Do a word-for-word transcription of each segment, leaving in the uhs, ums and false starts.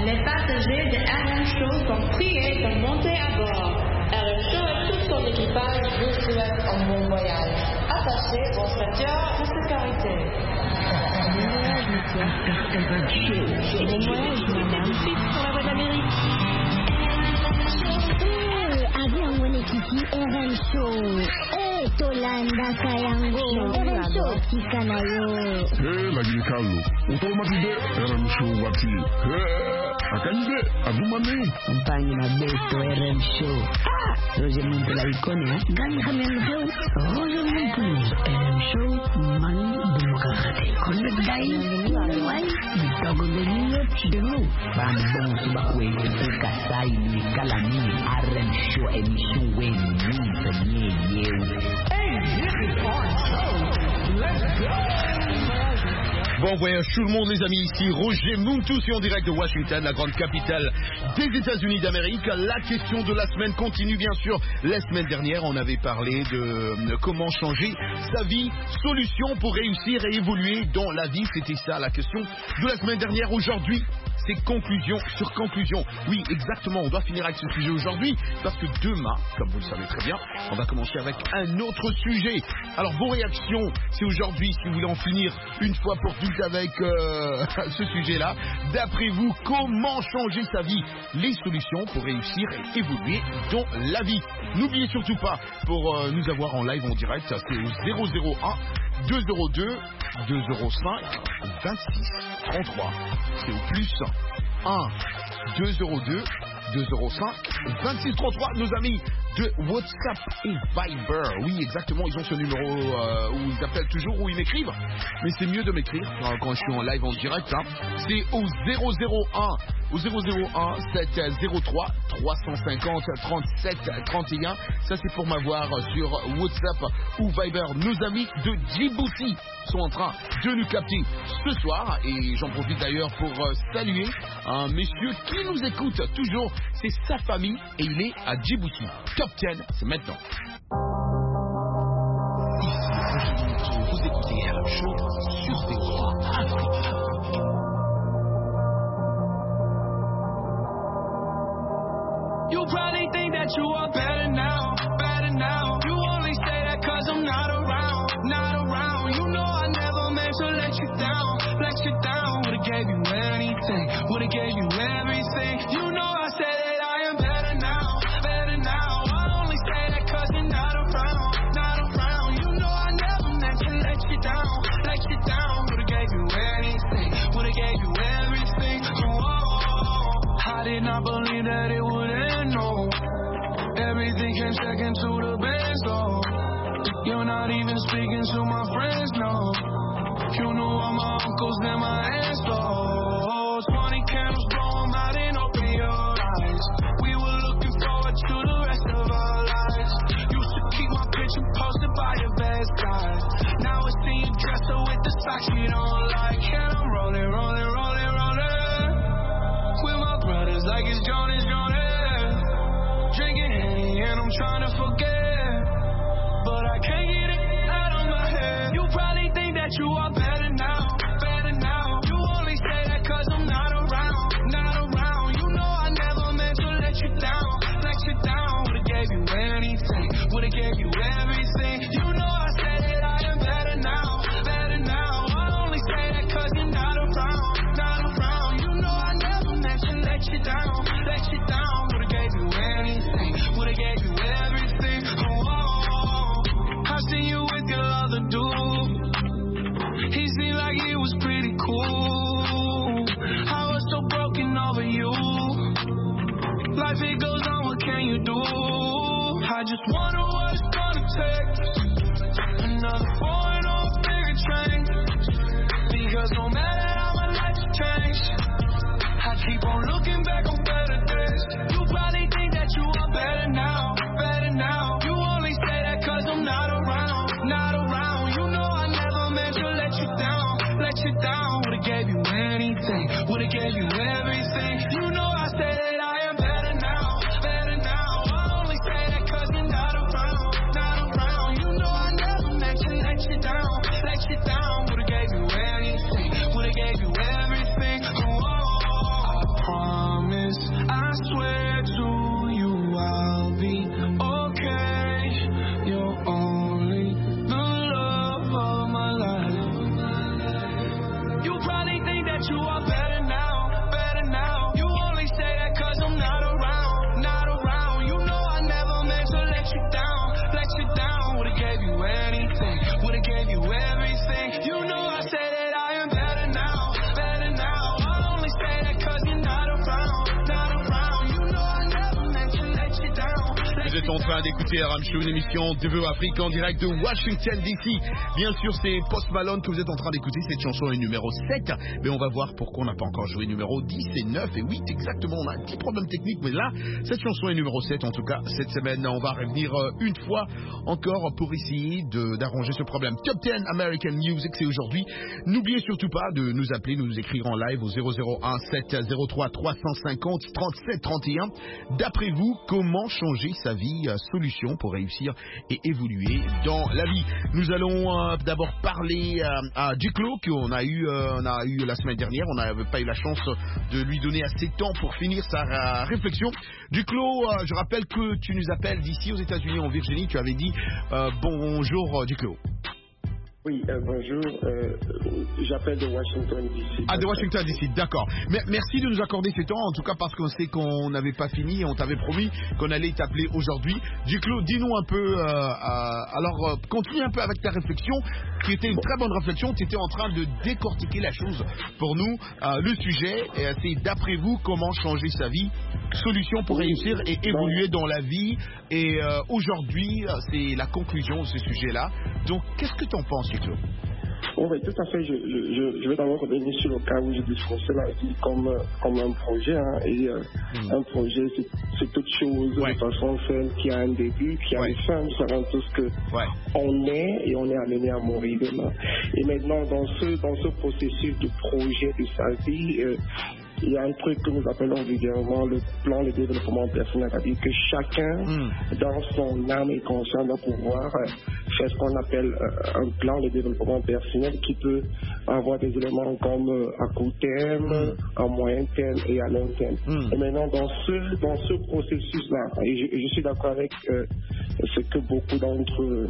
Les passagers de R M Show sont priés de monter à bord. R M Show et tout son équipage vous souhaitent un bon voyage. Attachez vos ceintures de sécurité. Bon voyage, monsieur. Bon voyage, madame. Vite pour la voie d'Amérique. Eh, avion mwenyekiti R M Show. Eh, Tolanda Kayango. R M Show tikana yo. Eh, lagi kalu. Utomatide R M Show wati. Eh, akanyide agumane. Compagnie na beto R M Show. Ah, Roger Monte la icone, eh? Gani Hamel Show. Roger Monte. R M Show mani demokrate. Konde dai. Wai, bitogo de niyo chidero. Bambon subakwe kuka sai ni kalani R M Show emission wen ni penye yeu. Hey, this is our show. Let's go. Bon voyage tout le monde les amis, ici Roger Mountou, en direct de Washington, la grande capitale des États-Unis d'Amérique. La question de la semaine continue bien sûr. La semaine dernière on avait parlé de comment changer sa vie, solution pour réussir et évoluer dans la vie. C'était ça la question de la semaine dernière. Aujourd'hui c'est conclusion sur conclusion. Oui exactement, on doit finir avec ce sujet aujourd'hui parce que demain, comme vous le savez très bien, on va commencer avec un autre sujet. Alors vos réactions, c'est aujourd'hui si vous voulez en finir une fois pour toutes avec euh, ce sujet-là. D'après vous, comment changer sa vie? Les solutions pour réussir et évoluer dans la vie. N'oubliez surtout pas, pour euh, nous avoir en live en direct, c'est au zéro zéro un deux zéro deux deux zéro cinq vingt-six trente-trois. C'est au plus un deux zéro deux deux zéro cinq vingt-six trente-trois. Nos amis de WhatsApp et Viber, oui exactement, ils ont ce numéro euh, où ils appellent toujours, où ils m'écrivent, mais c'est mieux de m'écrire euh, quand je suis en live en direct, hein. C'est au zéro zéro un au zéro zéro un sept zéro trois trois cent cinquante trente-sept trente et un. Ça c'est pour m'avoir sur WhatsApp ou Viber. Nos amis de Djibouti sont en train de nous capter ce soir et j'en profite d'ailleurs pour euh, saluer un monsieur qui nous écoute toujours, c'est sa famille et il est à Djibouti. Top dix, c'est maintenant. Ici, vous écoutez R M Show sur V O A Afrique. You probably think that you are better now, better now. You only say that cause I'm not around, not around. You know I never meant to let you down, let you down. Would've gave you anything, would've gave you everything. You know I said that I am better now, better now. I only say that cause you're not around, not around. You know I never meant to let you down, let you down. Would've gave you anything, would've gave you everything. Oh, I did not believe that it would end, no. Everything came second to the best, oh. You're not even speaking to my friends, no. You knew all my uncles and my aunts, oh. Twenty candles, blow 'em out and open your eyes. We were looking forward to the rest of our lives. Used to keep my picture posted by your best guys. Now I see you dressed up with the socks you don't like. And I'm rolling, rolling, rolling, rolling with my brothers like it's Jonas, Jonas. Drinking Henny and I'm trying to forget, but I can't get it out of my head. You probably think that you are better now, better now. You only say that cause I'm not around, not around. You know I never meant to let you down, let you down. Would've gave you anything, would've gave you everything. You know I said that I am better now, better now. I only say that cause you're not around, not around. You know I never meant to let you down, let you down. Would've gave you anything, would've gave you everything. Oh, oh. I seen you with your other dude. He seemed like he was pretty cool. I was so broken over you. Life it goes on, what can you do? I just wonder what it's gonna take. Another foreign or bigger change. Because no matter how my life changed, I keep on looking back on better days. You probably think that you are better now, better now. You only say that cause I'm not around, not around. You know I never meant to let you down, let you down. Would've gave you anything, would've gave you everything. You know I say that I am better now, better now. I only say that cause you're not around, not around. You know I never meant to let you êtes en train d'écouter R M Show, une émission de Vœux Afrique en direct de Washington D C. Bien sûr, c'est Post Malone que vous êtes en train d'écouter. Cette chanson est numéro sept. Mais on va voir pourquoi on n'a pas encore joué numéro dix et neuf et huit. Exactement, on a un petit problème technique. Mais là, cette chanson est numéro sept. En tout cas, cette semaine, on va revenir une fois encore pour essayer de, d'arranger ce problème. Top dix American Music, c'est aujourd'hui. N'oubliez surtout pas de nous appeler, nous écrire en live au zéro zéro un sept zéro trois trois cinq zéro trente-sept trente et un. D'après vous, comment changer sa vie, euh, solution pour réussir et évoluer dans la vie. Nous allons euh, d'abord parler euh, à Duclos qu'on a eu, euh, on a eu la semaine dernière. On n'avait pas eu la chance de lui donner assez de temps pour finir sa euh, réflexion. Duclos, euh, je rappelle que tu nous appelles d'ici aux États-Unis, en Virginie. Tu avais dit euh, bonjour euh, Duclos. Oui, euh, bonjour. Euh, J'appelle de Washington D C. Ah, de Washington D C, d'accord. Mais merci de nous accorder ce temps, en tout cas parce qu'on sait qu'on n'avait pas fini et on t'avait promis qu'on allait t'appeler aujourd'hui. Duclos, dis-nous un peu, euh, euh, alors euh, continue un peu avec ta réflexion, qui était une très bonne réflexion. Tu étais en train de décortiquer la chose pour nous. Euh, le sujet, euh, c'est d'après vous, comment changer sa vie, solution pour réussir et évoluer dans la vie. Et euh, aujourd'hui, c'est la conclusion de ce sujet-là. Donc, qu'est-ce que tu en penses, Duclos? Oh, oui, tout à fait. Je, je, je vais d'abord revenir sur le cas où j'ai discuté la vie comme, comme un projet. Hein, et euh, mmh. un projet, c'est, c'est toute chose ouais. de façon saine qui a un début, qui a ouais. une fin. Nous savons tous que ouais. on est et on est amené à mourir demain. Et maintenant, dans ce, dans ce processus de projet de sa vie, euh, il y a un truc que nous appelons vulgairement le plan de développement personnel, c'est-à-dire que chacun, mmh. dans son âme et conscience, doit pouvoir euh, faire ce qu'on appelle euh, un plan de développement personnel qui peut avoir des éléments comme euh, à court terme, mmh. à moyen terme et à long terme. Mmh. Et maintenant, dans ce, dans ce processus-là, et je, je suis d'accord avec euh, ce que beaucoup d'entre,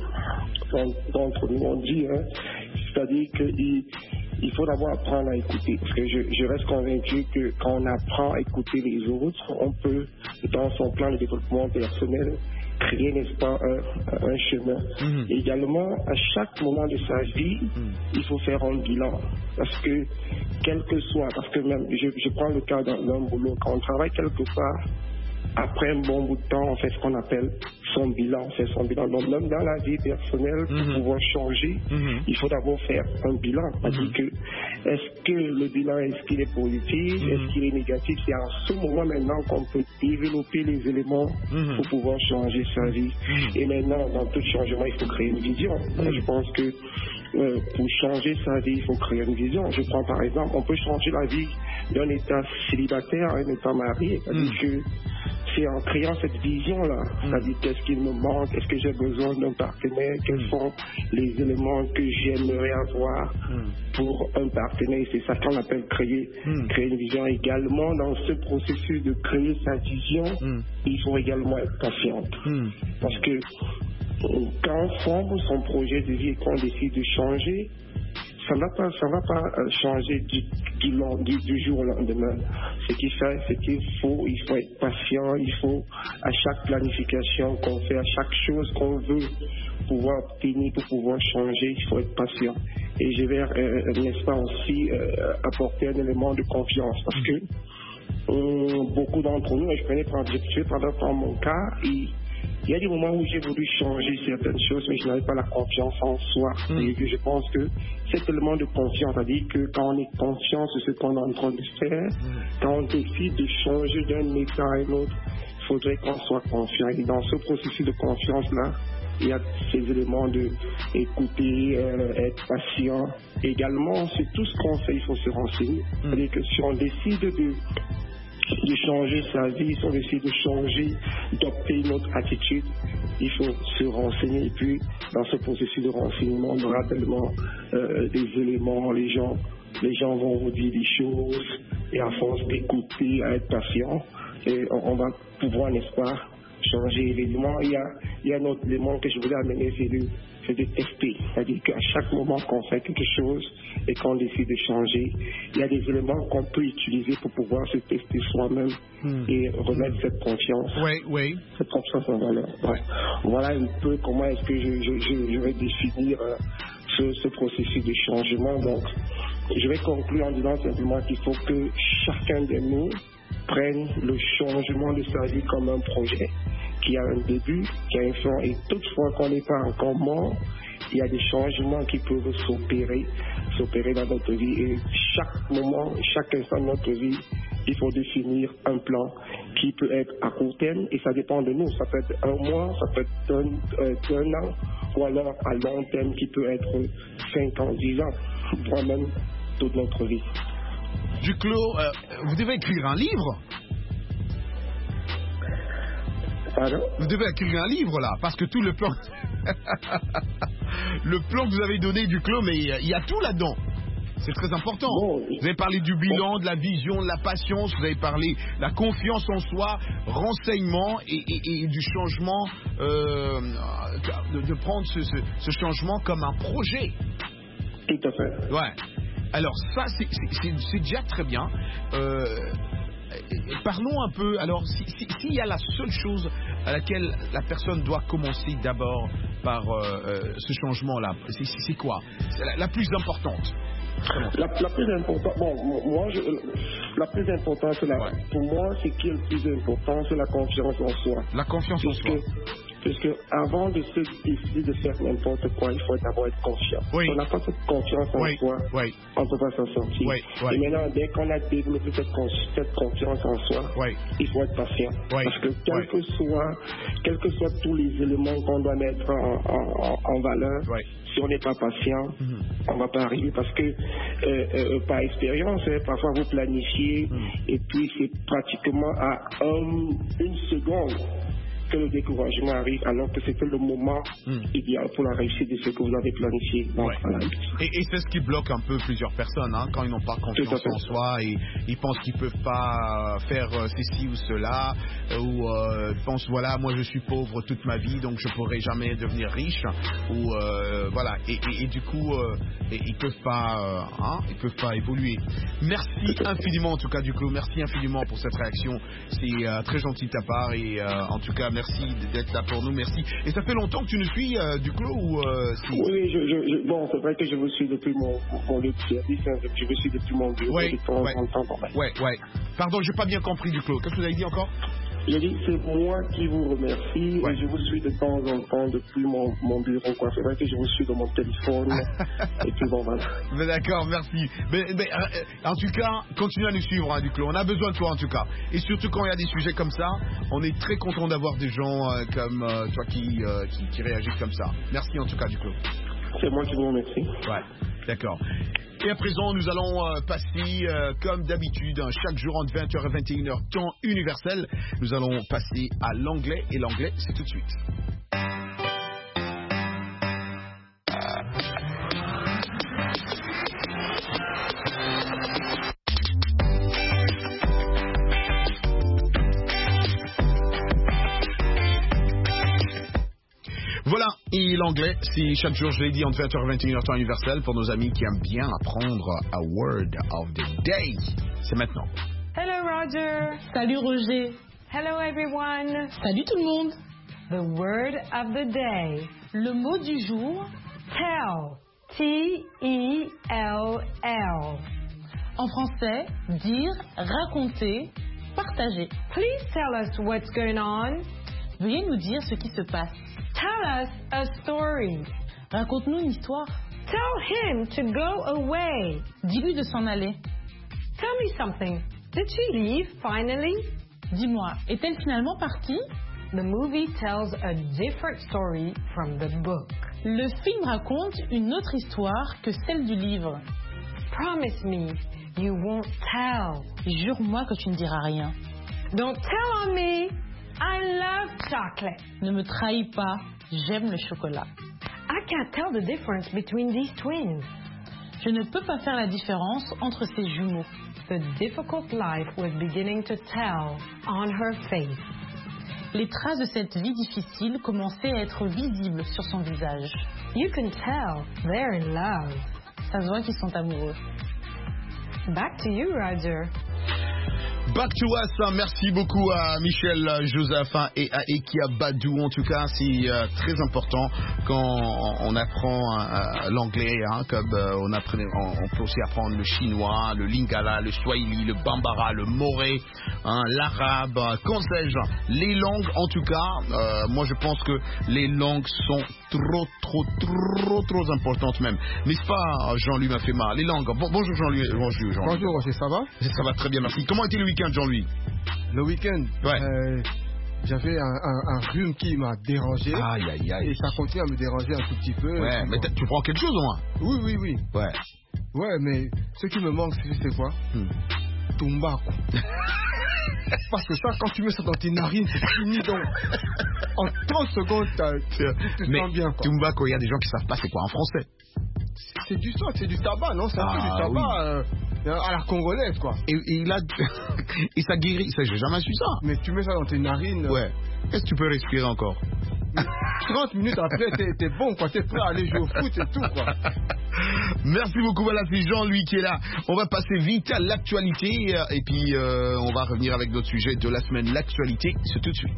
d'entre nous ont dit, hein, c'est-à-dire qu'il il faut d'abord apprendre à écouter, parce que je, je reste convaincu que quand on apprend à écouter les autres, on peut, dans son plan de développement personnel, créer, n'est-ce pas, un, un chemin. Mmh. Et également, à chaque moment de sa vie, mmh. il faut faire un bilan. Parce que, quel que soit, parce que même, je, je prends le cas d'un, d'un boulot, quand on travaille quelque part, après un bon bout de temps, on fait ce qu'on appelle son bilan. On fait son bilan. Donc, même dans la vie personnelle, pour mm-hmm. pouvoir changer, mm-hmm. il faut d'abord faire un bilan. C'est-à-dire mm-hmm. que, est-ce que le bilan, est-ce qu'il est positif, mm-hmm. est-ce qu'il est négatif? C'est en ce moment maintenant qu'on peut développer les éléments mm-hmm. pour pouvoir changer sa vie. Mm-hmm. Et maintenant, dans tout changement, il faut créer une vision. Mm-hmm. Je pense que euh, pour changer sa vie, il faut créer une vision. Je prends par exemple, on peut changer la vie d'un état célibataire à un état marié. C'est-à-dire mm-hmm. que c'est en créant cette vision-là, mmh. c'est-à-dire qu'est-ce qu'il me manque, est-ce que j'ai besoin d'un partenaire, quels mmh. sont les éléments que j'aimerais avoir mmh. pour un partenaire. C'est ça qu'on appelle créer, mmh. créer une vision. Également, dans ce processus de créer sa vision, mmh. il faut également être patiente. Mmh. Parce que quand on forme son projet de vie et qu'on décide de changer, ça ne va pas, ça va pas euh, changer du, du, du, du jour au lendemain. Ce qu'il fait, c'est qu'il faut, il faut être patient, il faut, à chaque planification qu'on fait, à chaque chose qu'on veut pouvoir obtenir, pour pouvoir changer, il faut être patient. Et je vais, euh, n'est-ce pas, aussi euh, apporter un élément de confiance, parce que euh, beaucoup d'entre nous, et je prenais par, je vais prendre par mon cas, et il y a des moments où j'ai voulu changer certaines choses, mais je n'avais pas la confiance en soi. Mmh. Et que je pense que cet élément de confiance, c'est-à-dire que quand on est conscient de ce qu'on est en train de faire, mmh. quand on décide de changer d'un état à un autre, il faudrait qu'on soit confiant. Et dans ce processus de confiance-là, il y a ces éléments de écouter, euh, être patient. Également, c'est tout ce qu'on fait, il faut se renseigner. Mmh. C'est-à-dire que si on décide de de changer sa vie, si on décide de changer, d'opter notre attitude, il faut se renseigner. Et puis, dans ce processus de renseignement, on aura tellement euh, des éléments, les gens, les gens vont vous dire des choses, et à force d'écouter, à être patient, et on, on va pouvoir, n'est-ce pas, changer l'élément. Il y a, il y a un autre élément que je voulais amener, c'est de, c'est de tester. C'est-à-dire qu'à chaque moment qu'on fait quelque chose et qu'on décide de changer, il y a des éléments qu'on peut utiliser pour pouvoir se tester soi-même hmm. et remettre cette confiance. Oui, oui. Cette confiance en valeur. Ouais. Voilà un peu comment est-ce que je, je, je, je vais définir euh, ce, ce processus de changement. Donc, je vais conclure en disant simplement qu'il faut que chacun de nous prenne le changement de sa vie comme un projet qui a un début, qui a une fin, et toutefois qu'on n'est pas encore mort, il y a des changements qui peuvent s'opérer, s'opérer dans notre vie. Et chaque moment, chaque instant de notre vie, il faut définir un plan qui peut être à court terme, et ça dépend de nous. Ça peut être un mois, ça peut être un, euh, un an, ou alors à long terme qui peut être cinq ans, dix ans, voire même toute notre vie. Duclos, euh, vous devez écrire un livre. Pardon? Vous devez écrire un livre là, parce que tout le plan, le plan que vous avez donné, Duclos, mais il y a tout là-dedans. C'est très important. Bon, vous avez parlé du bilan, de la vision, de la patience, vous avez parlé de la confiance en soi, renseignement et, et, et du changement, euh, de, de prendre ce, ce, ce changement comme un projet. Tout à fait. Ouais. Alors ça, c'est, c'est, c'est, c'est déjà très bien. Euh, Parlons un peu, alors, s'il si, si y a la seule chose à laquelle la personne doit commencer d'abord par euh, ce changement-là, c'est, c'est quoi? C'est la, la plus importante. La, la plus importante, bon, moi, je, la plus importante, c'est la, ouais. pour moi, c'est qui est le plus important, c'est la confiance en soi. La confiance en soi. Parce que avant de se décider de faire n'importe quoi, il faut d'abord être confiant. Oui. Si on n'a pas cette confiance en oui. soi, oui. on ne peut pas s'en sortir. Oui. Oui. Et maintenant, dès qu'on a développé cette, cette confiance en soi, oui. il faut être patient. Oui. Parce que quel oui. que soit, quels que soient tous les éléments qu'on doit mettre en, en, en valeur, oui. si on n'est pas patient, mm-hmm. on ne va pas arriver. Parce que, euh, euh, par expérience, hein, parfois vous planifiez mm. et puis c'est pratiquement à un, une seconde que le découragement arrive, alors que c'était le moment mm. idéal pour la réussite de ce que vous avez planifié. Donc, ouais. voilà. Et, et c'est ce qui bloque un peu plusieurs personnes, hein, quand ils n'ont pas confiance en soi et ils pensent qu'ils ne peuvent pas faire euh, ceci ou cela, euh, ou euh, ils pensent, voilà, moi je suis pauvre toute ma vie, donc je ne pourrai jamais devenir riche, ou euh, voilà, et, et, et du coup, euh, et, ils ne peuvent pas, euh, hein, ils peuvent pas évoluer. Merci infiniment, en tout cas, Duclos, merci infiniment pour cette réaction, c'est euh, très gentil de ta part, et euh, en tout cas, merci d'être là pour nous, merci. Et ça fait longtemps que tu nous suis, euh, Duclos, ou euh, si... Oui, je, je, je, bon, c'est vrai que je vous suis depuis mon, mon lieu de service, hein, je vous suis depuis mon bureau, ouais, de temps ouais, en temps. Bon, ouais, ouais. Pardon, j'ai pas bien compris, Duclos. Qu'est-ce que vous avez dit encore? J'ai dit, c'est moi qui vous remercie, ouais. et je vous suis de temps en temps depuis mon, mon bureau, quoi. C'est vrai que je vous suis dans mon téléphone, et puis bon, voilà. Mais d'accord, merci. Mais, mais euh, en tout cas, continue à nous suivre, hein, Duclos. On a besoin de toi, en tout cas. Et surtout quand il y a des sujets comme ça, on est très content d'avoir des gens euh, comme euh, toi qui, euh, qui, qui réagissent comme ça. Merci, en tout cas, Duclos. C'est moi qui vous remercie. Ouais, d'accord. Et à présent, nous allons euh, passer, euh, comme d'habitude, hein, chaque jour entre vingt heures et vingt et une heures, temps universel. Nous allons passer à l'anglais, et l'anglais, c'est tout de suite. Voilà, et l'anglais, c'est chaque jour, je l'ai dit, entre vingt heures et vingt et une heures, temps universel, pour nos amis qui aiment bien apprendre a word of the day. C'est maintenant. Hello Roger. Salut Roger. Hello everyone. Salut tout le monde. The word of the day. Le mot du jour. Tell. T E L L. En français, dire, raconter, partager. Please tell us what's going on. Veuillez nous dire ce qui se passe. Tell us a story. Raconte-nous une histoire. Tell him to go away. Dis-lui de s'en aller. Tell me something. Did she leave finally? Dis-moi, est-elle finalement partie? The movie tells a different story from the book. Le film raconte une autre histoire que celle du livre. Promise me you won't tell. Jure-moi que tu ne diras rien. Don't tell on me. I love chocolate. Ne me trahis pas, j'aime le chocolat. I can't tell the difference between these twins. Je ne peux pas faire la différence entre ces jumeaux. The difficult life was beginning to tell on her face. Les traces de cette vie difficile commençaient à être visibles sur son visage. You can tell they're in love. Ça se voit qu'ils sont amoureux. Back to you, Roger. Back to us, merci beaucoup à Michel Joseph et à Ekia Badou. En tout cas, c'est euh, très important quand on apprend euh, l'anglais, hein, comme euh, on, apprend, on, on peut aussi apprendre le chinois, le lingala, le swahili, le bambara, le moré, hein, l'arabe, qu'en sais-je. Les langues, en tout cas, euh, moi je pense que les langues sont trop, trop, trop, trop importantes même. N'est-ce pas, Jean-Louis Mafema? Les langues. Bon, bonjour Jean-Louis. Bonjour, Jean-Louis. Bonjour Roger, ça va? Ça va très bien, merci. Comment était le week-end, Jean-Louis? Le week-end, ouais. euh, j'avais un, un, un rhume qui m'a dérangé. Aïe, aïe, aïe. Et ça continue à me déranger un tout petit peu. Ouais, mais tu prends quelque chose au moins? Oui, oui, oui. Ouais. Ouais, mais ce qui me manque, c'est quoi? hmm. Tumbako. Parce que ça, quand tu mets ça dans tes narines, c'est fini. Donc, en trente secondes, tu te mais sens bien. Quoi. Tumbako, il y a des gens qui savent pas c'est quoi en français. C'est du sang, c'est du tabac, non? C'est un ah, peu du tabac oui. euh, à la congolaise, quoi. Et, et, il a... et ça guérit, ça, j'ai jamais su ça. Mais tu mets ça dans tes narines. Ouais. Est-ce que tu peux respirer encore? trente minutes après, t'es, t'es bon, quoi. T'es prêt à aller jouer au foot et tout, quoi. Merci beaucoup, voilà, c'est Jean-Louis qui est là. On va passer vite à l'actualité et puis euh, on va revenir avec notre sujet de la semaine. L'actualité, c'est tout de suite.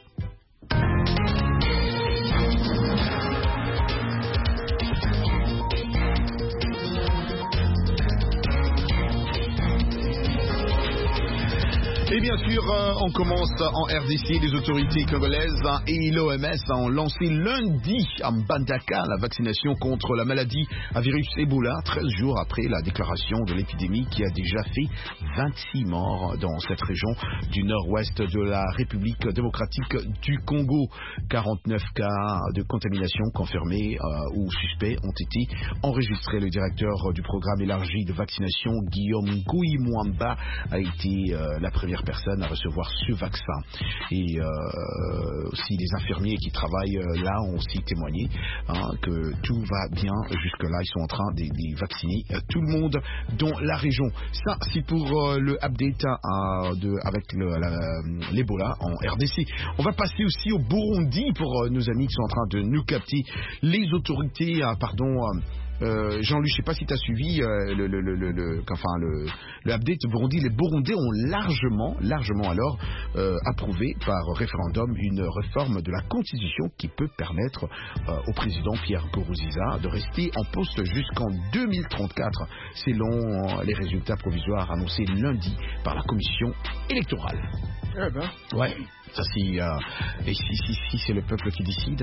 Et bien sûr, euh, on commence en R D C. Les autorités congolaises hein, et l'O M S ont lancé lundi à Mbandaka la vaccination contre la maladie à virus Ebola, treize jours après la déclaration de l'épidémie qui a déjà fait vingt-six morts dans cette région du nord-ouest de la République démocratique du Congo. quarante-neuf cas de contamination confirmés euh, ou suspects ont été enregistrés. Le directeur du programme élargi de vaccination, Guillaume Ngouyi Mwamba, a été euh, la première personne à recevoir ce vaccin. Et euh, aussi les infirmiers qui travaillent euh, là ont aussi témoigné hein, que tout va bien jusque-là. Ils sont en train de, de vacciner euh, tout le monde dans la région. Ça, c'est pour euh, le update euh, de, avec le, la, l'Ebola en R D C. On va passer aussi au Burundi pour euh, nos amis qui sont en train de nous capter. Les autorités, euh, pardon... Euh, Euh, Jean-Louis, je ne sais pas si tu as suivi euh, le, le, le, le, enfin, le, le update de Burundi. Les Burundais ont largement, largement alors euh, approuvé par référendum une réforme de la Constitution qui peut permettre euh, au président Pierre Nkurunziza de rester en poste jusqu'en deux mille trente-quatre, selon euh, les résultats provisoires annoncés lundi par la Commission électorale. Eh ben. Ouais, ça c'est... Euh, et si, si, si c'est le peuple qui décide?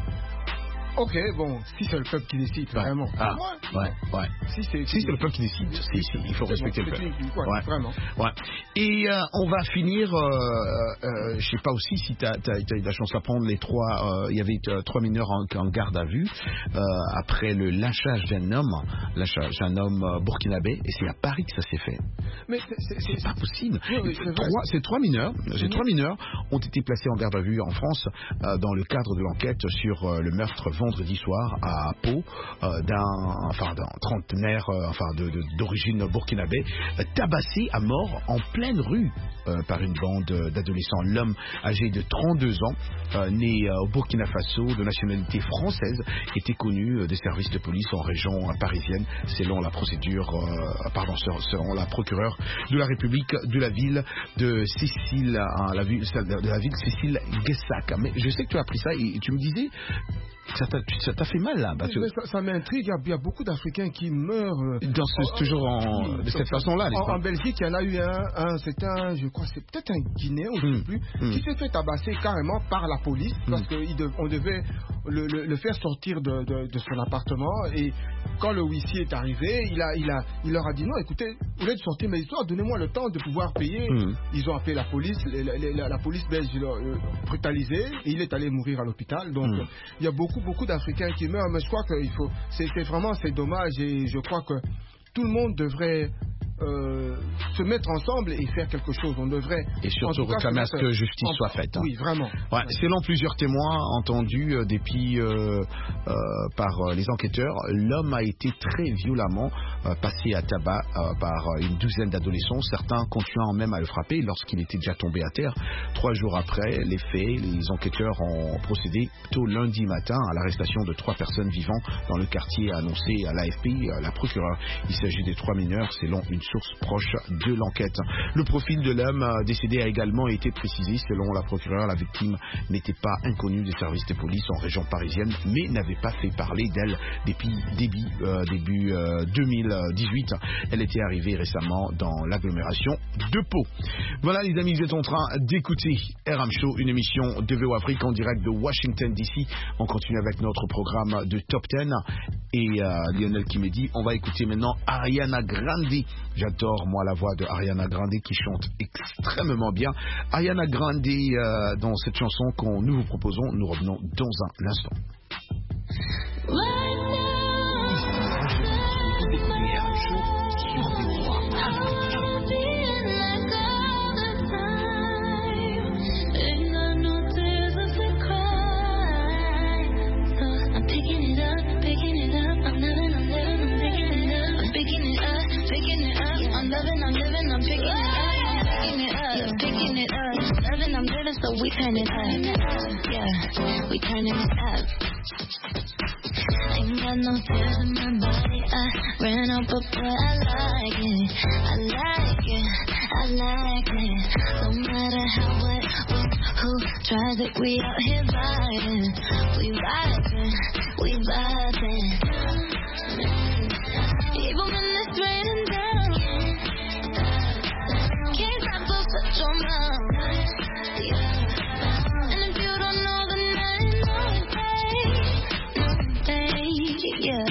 Ok, bon, si c'est le peuple qui décide, ouais. vraiment. Ah, ouais, ouais. Si c'est, si c'est le peuple qui décide, c'est, c'est, il faut respecter bon, le peuple. Ouais, ouais, vraiment. Ouais. Et euh, on va finir, euh, euh, je sais pas aussi si tu as eu la chance d'apprendre les trois, il euh, y avait euh, trois mineurs en, en garde à vue euh, après le lynchage d'un homme, lynchage d'un homme euh, burkinabé, et c'est à Paris que ça s'est fait. Mais c'est, c'est, c'est pas possible. Oui, oui, c'est trois, ces trois mineurs, ces mmh. trois mineurs ont été placés en garde à vue en France euh, dans le cadre de l'enquête sur euh, le meurtre vendredi soir à Pau euh, d'un enfin d'un trentenaire euh, enfin de, de, d'origine burkinabé euh, tabassé à mort en pleine rue euh, par une bande d'adolescents. L'homme âgé de trente-deux ans euh, né euh, au Burkina Faso de nationalité française était connu euh, des services de police en région euh, parisienne selon la procédure euh, pardon selon la procureure de la République de la ville de Cécile hein, la ville de la ville Cécile Guessac. Mais je sais que tu as appris ça et, et tu me disais Ça t'a, ça t'a fait mal là parce que... ça, ça m'intrigue, il y a beaucoup d'Africains qui meurent dans ce, toujours en, de cette façon-là. En, en Belgique, il y en a eu un, un c'est un, je crois, c'est peut-être un Guinéen, je ne sais plus, mmh. qui s'est fait tabasser carrément par la police mmh. parce qu'on devait le, le, le faire sortir de, de, de son appartement et quand le huissier est arrivé, il, a, il, a, il leur a dit non, écoutez, vous voulez sortir mes histoires, donnez-moi le temps de pouvoir payer. Mmh. Ils ont appelé la police, la, la, la police belge l'a brutalisé et il est allé mourir à l'hôpital. Donc mmh. il y a beaucoup beaucoup d'Africains qui meurent, mais je crois que il faut, c'est, c'est vraiment c'est dommage et je crois que tout le monde devrait euh, se mettre ensemble et faire quelque chose. On devrait et surtout réclamer à ce que justice en, soit faite. Hein. Oui, vraiment. Ouais, selon plusieurs témoins entendus euh, depuis euh, euh, par euh, les enquêteurs, l'homme a été très violemment euh, passé à tabac euh, par une douzaine d'adolescents, certains continuant même à le frapper lorsqu'il était déjà tombé à terre. Trois jours après les faits, les enquêteurs ont procédé tôt lundi matin à l'arrestation de trois personnes vivant dans le quartier, annoncé à l'A F P, la procureure. Il s'agit des trois mineurs selon une source proche de l'enquête. Le profil de l'homme décédé a également été précisé. Selon la procureure, la victime n'était pas inconnue des services de police en région parisienne, mais n'avait pas fait parler d'elle depuis début, euh, début euh, deux mille dix-huit. Elle était arrivée récemment dans l'agglomération de Pau. Voilà les amis, vous êtes en train d'écouter R M Show, une émission de V O Afrique en direct de Washington D C. On continue avec notre programme de Top dix et euh, Lionel qui me dit on va écouter maintenant Ariana Grande. J'adore moi la voix de Ariana Grande qui chante extrêmement bien. Ariana Grande euh, dans cette chanson qu'on nous vous proposons, nous revenons dans un instant. So we turn it up, yeah, we turn it up. Ain't got no tears in my body, I ran up a boy, I like it, I like it, I like it. No matter how, what, when, who tries it, we out here vibing, we vibing, we vibing. Even when it's raining down, can't stop for such your mouth. Yeah.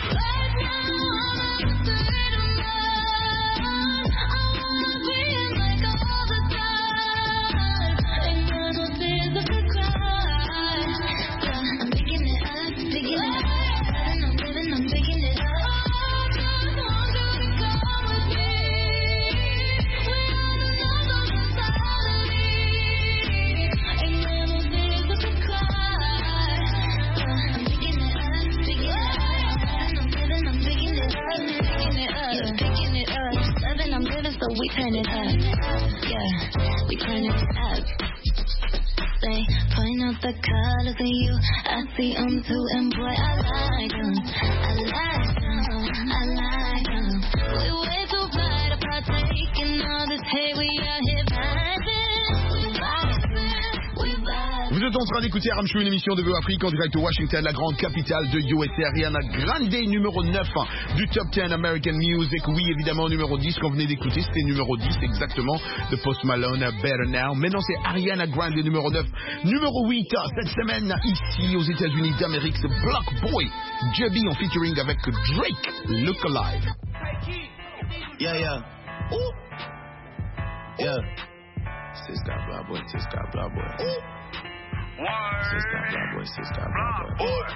We turn it up, yeah, we turn it up. They point out the colors in you, I see them too, and boy, I like them, I like them, I like them. We way too fly to partake in all this, hey, we out here vibing, we vibing, we vibing. Vous êtes en train d'écouter R M Show, une émission de V O Afrique en direct de Washington, la grande capitale de U S A. Ariana Grande, numéro neuf du Top dix American Music. Oui, évidemment, numéro dix qu'on venait d'écouter, c'était numéro dix exactement de Post Malone, Better Now. Maintenant, c'est Ariana Grande, numéro neuf. Numéro huit, cette semaine, ici aux États-Unis d'Amérique, c'est Block Boy, J B en featuring avec Drake, Look Alive. Yeah, yeah. Ooh. Yeah. Sister Block Boy, Sister Block Boy. Ooh. Sister Block Boy, Sister Block Boy.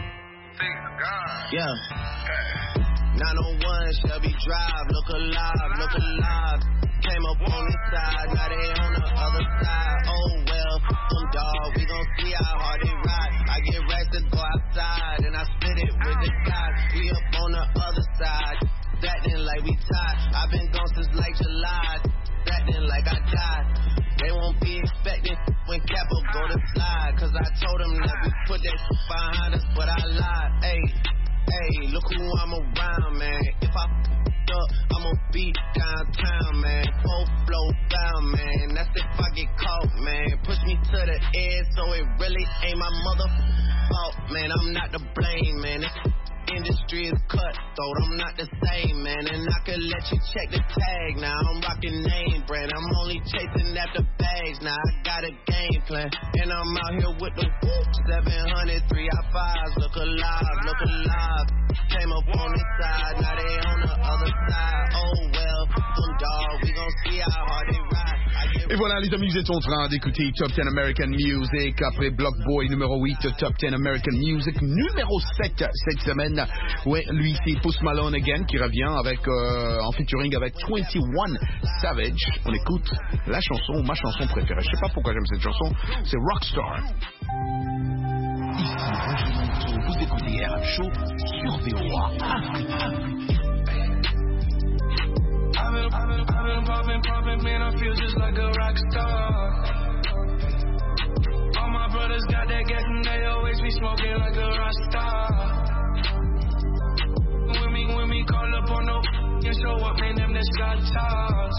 Yeah. nine oh one Shelby Drive, look alive, look alive. Came up on this side, now they on the other side. Oh well, them dog, we gon' see how hard they ride. I get racks to go outside, and I split it with the guys. We up on the other side, acting like we tied. I've been gone since like July, acting like I died. They won't be expecting when Capo go to slide, cause I told them that we put that shit behind us, but I lied. Hey, hey, look who I'm around, man. If I f***ed up, I'ma be downtown, man. Full flow bound, man. That's if I get caught, man. Push me to the edge, so it really ain't my mother fault, man. I'm not to blame, man. This industry is cutthroat, I'm not the same, man. And I could let you check the tag now. I'm rocking name brand, I'm only chasing after bags now. I got a game plan, and I'm out here with the whoop. seven hundred, three I fives, look alive, look alive. Came up on this side, now they on the other side. Oh well, them dog, we gon' see how hard they ride. Et voilà les amis, vous êtes en train d'écouter Top dix American Music. Après Block Boy numéro huit, Top dix American Music numéro sept cette semaine. Ouais, lui c'est Post Malone again qui revient avec euh, en featuring avec twenty-one Savage. On écoute la chanson, ma chanson préférée. Je sais pas pourquoi j'aime cette chanson, c'est Rockstar. Ici Roger Monteau, vous écoutez R M Show sur V O A. I've been, I've been popping, popping, man, I feel just like a rock star. All my brothers got that gas and they always be smoking like a rock star. When me, when me call up on no and show up, man, them that's got toss.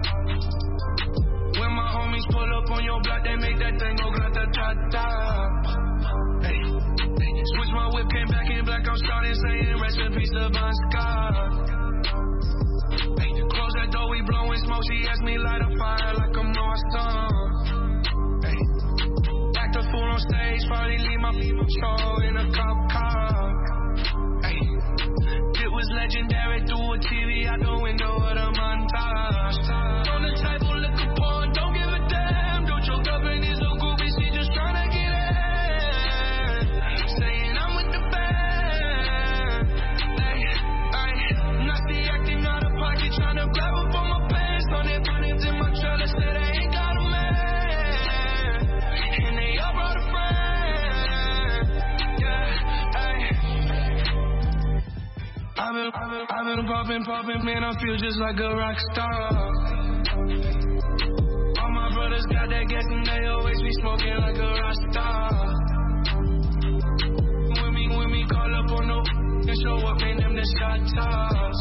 When my homies pull up on your block, they make that thing go grata-ta-ta. Hey, hey, switch my whip, came back in black, I'm starting saying rest in peace to Bon Scott. Hey, close that door, we blowing smoke, she asked me light a fire like I'm North Star. Hey, act a fool on stage, finally leave my show in a cop car. Hey, it was legendary through a T V out the window of the montage. On the table, look upon, don't give a damn. Don't choke up in his little groovy, she just tryna get in. Saying I'm with the band. Hey, hey, nasty acting out of pocket, tryna grab up on my pants. On their bunnies in my trailer, said I ain't got a man. And they all brought a friend. Yeah, hey. I've been, I've been, I've been popping, popping, man, I feel just like a rock star. All my brothers got that gas and they always be smoking like a rock star. When me, when me call up on no and show up, man, them that's got toss.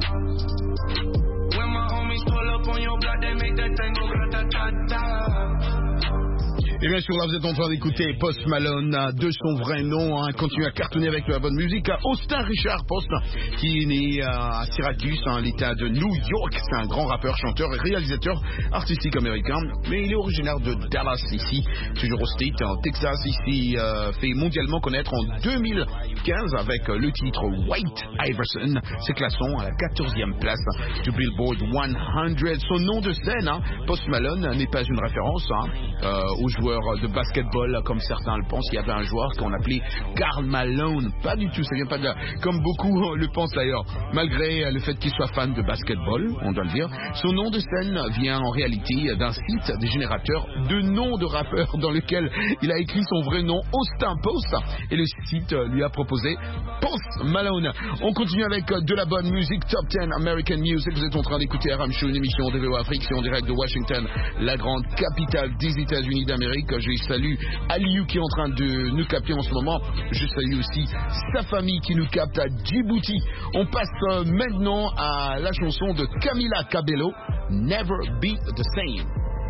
When my homies pull up on your block, they make that thing go grata-ta-ta. Et bien sûr, là, vous êtes en train d'écouter Post Malone de son vrai nom, hein, continue à cartonner avec de la bonne musique. Austin Richard Post, qui est né à Syracuse, hein, l'État de New York. C'est un grand rappeur, chanteur et réalisateur artistique américain, mais il est originaire de Dallas, ici, toujours au State, en Texas, ici, euh, fait mondialement connaître en deux mille quinze avec le titre White Iverson, c'est classant à la quatorzième place du Billboard cent. Son nom de scène, hein, Post Malone, n'est pas une référence hein, euh, aux joueurs de basketball comme certains le pensent. Il y avait un joueur qu'on appelait Karl Malone, pas du tout, ça vient pas de là, comme beaucoup le pensent d'ailleurs, malgré le fait qu'il soit fan de basketball, on doit le dire. Son nom de scène vient en réalité d'un site des générateurs de noms de rappeurs dans lequel il a écrit son vrai nom, Austin Post, et le site lui a proposé Post Malone. On continue avec de la bonne musique, Top dix American Music. Vous êtes en train d'écouter R M Show, une émission de V O Afrique, c'est en direct de Washington, la grande capitale des États-Unis d'Amérique. Je salue Aliou qui est en train de nous capter en ce moment. Je salue aussi sa famille qui nous capte à Djibouti. On passe maintenant à la chanson de Camila Cabello, Never Be the Same.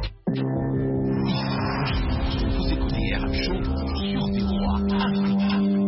Vous écoutez R M Show sur V O Afrique.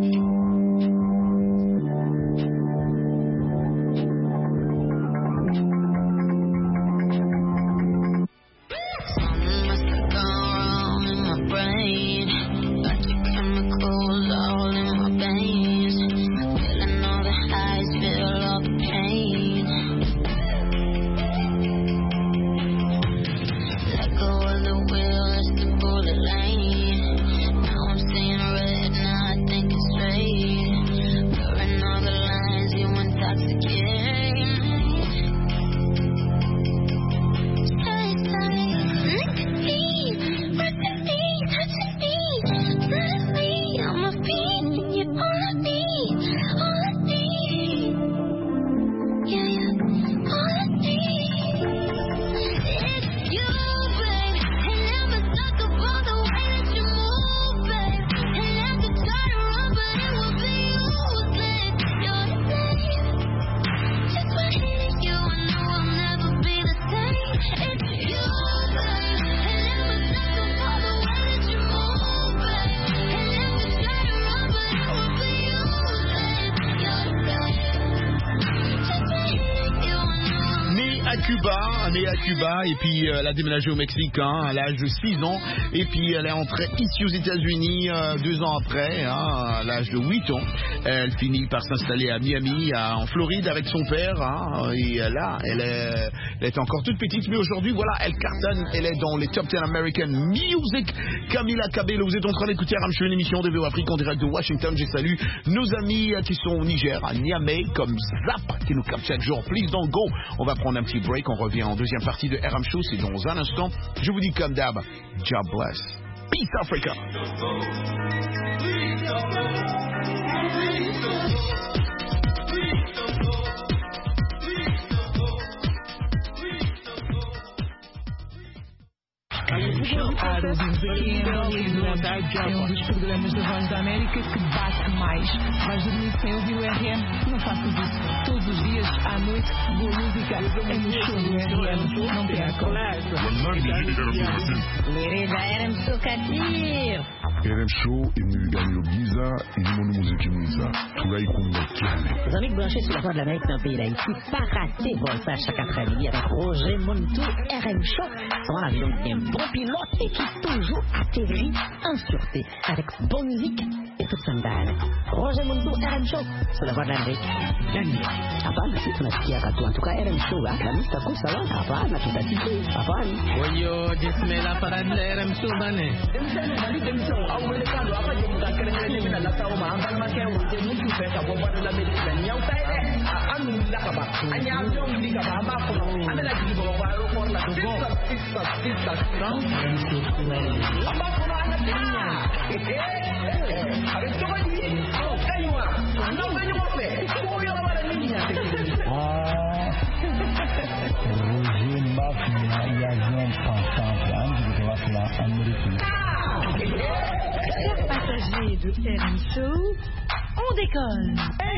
Cuba et puis euh, elle a déménagé au Mexique hein, à l'âge de six ans et puis elle est entrée ici aux États-Unis euh, deux ans après, hein, à l'âge de huit ans. Elle finit par s'installer à Miami, à, en Floride avec son père hein, et là elle est, elle est encore toute petite mais aujourd'hui voilà elle cartonne, elle est dans les Top dix American Music. Camila Cabello, vous êtes en train d'écouter R M Show, une émission de V O Afrique en direct de Washington. Je salue nos amis qui sont au Niger, à Niamey, comme Zap qui nous capte chaque jour. Please don't go. On va prendre un petit break, on revient en deuxième partie de R M Show, c'est dans un instant. Je vous dis comme d'hab, God bless. Peace Africa. Show. Ah, ouvimos aqui em Hollywood. É um dos programas da Voz da América que bate mais. Vais dormir sem ouvir o R M? Não faças isso. Todos os dias, à noite, boa música é no show do R M. Não percam. Querida R M Show Katir. R M Show imeganywa bwiza irimo n'umuziki mwiza turayikunda cyane. Les amis branchés sur la Voix de l'Amérique dans le pays d'Haïti, pas rater Voltage chaque après-midi avec Roger Montou, R M Show. Souvent l'avion un bon pilote et qui toujours atterrit en sûreté avec bonne musique et toute son dalle. Roger Montou, R M Show sur la Voix de l'Amérique. Bienvenue. Hapana, si tunasikia katu. En tout cas, R M Show, la mista kuu sawa. Hapana, tutatiki. Hapana. Oyo, jismela parade la R M Show bane. Chers passagers de R M Show, on décolle.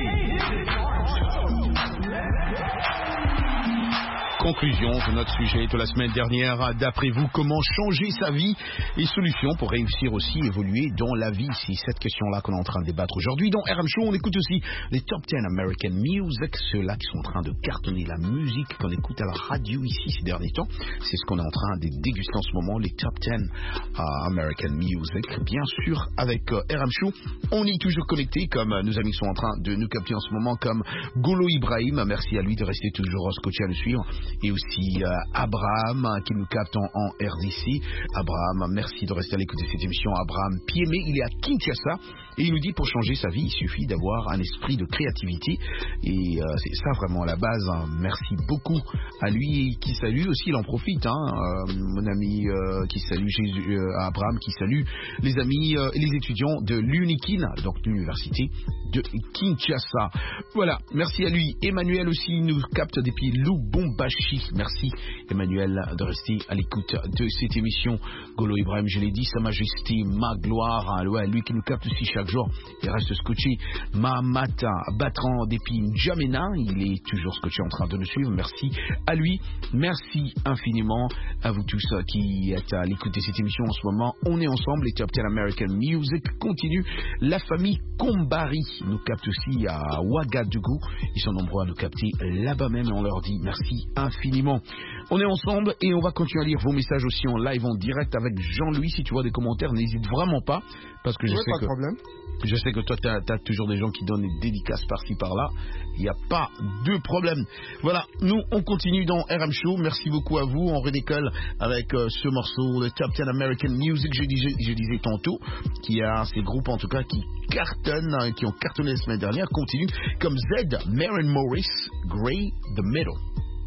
Conclusion de notre sujet de la semaine dernière. D'après vous, comment changer sa vie et solutions pour réussir aussi, évoluer dans la vie? C'est cette question-là qu'on est en train de débattre aujourd'hui. Dans R M Show, on écoute aussi les Top dix American Music, ceux-là qui sont en train de cartonner la musique qu'on écoute à la radio ici ces derniers temps. C'est ce qu'on est en train de déguster en ce moment, les Top dix uh, American Music. Bien sûr, avec uh, R M Show, on est toujours connecté, comme uh, nos amis sont en train de nous capter en ce moment, comme Golo Ibrahim. Merci à lui de rester toujours scotché à le suivre. Et aussi euh, Abraham hein, qui nous capte en, en R D C. Abraham, merci de rester à l'écoute de cette émission. Abraham Piemé, il est à Kinshasa et il nous dit pour changer sa vie, il suffit d'avoir un esprit de créativité et euh, c'est ça vraiment la base. Hein. Merci beaucoup à lui et qui salue aussi, il en profite. Hein, euh, mon ami euh, qui salue Jésus, euh, Abraham qui salue les amis euh, et les étudiants de l'Unikin, donc l'université de Kinshasa. Voilà, merci à lui. Emmanuel aussi nous capte depuis Lubumbashi. Merci Emmanuel de rester à l'écoute de cette émission. Golo Ibrahim, je l'ai dit, Sa Majesté, ma gloire, hein, ouais, lui qui nous capte aussi chaque jour, il reste scotché. Mahamata Batran depuis N'Djamena, il est toujours scotché en train de nous suivre. Merci à lui, merci infiniment à vous tous qui êtes à l'écoute de cette émission en ce moment. On est ensemble, les Top dix American Music continue. La famille Kombari nous capte aussi à Ouagadougou, ils sont nombreux à nous capter là-bas même et on leur dit merci infiniment. On est ensemble et on va continuer à lire vos messages aussi en live, en direct avec Jean-Louis. Si tu vois des commentaires, n'hésite vraiment pas parce que je oui, sais pas que de problème. Je sais que toi tu as toujours des gens qui donnent des dédicaces par-ci par-là. Il n'y a pas de problème. Voilà, nous on continue dans R M Show. Merci beaucoup à vous. On redécolle avec euh, ce morceau, le Top dix American Music. Je disais, je disais tantôt qu'il y a ces groupes en tout cas qui cartonnent, hein, qui ont cartonné la semaine dernière. Continue comme Z, Maren Morris, Grey, The Middle.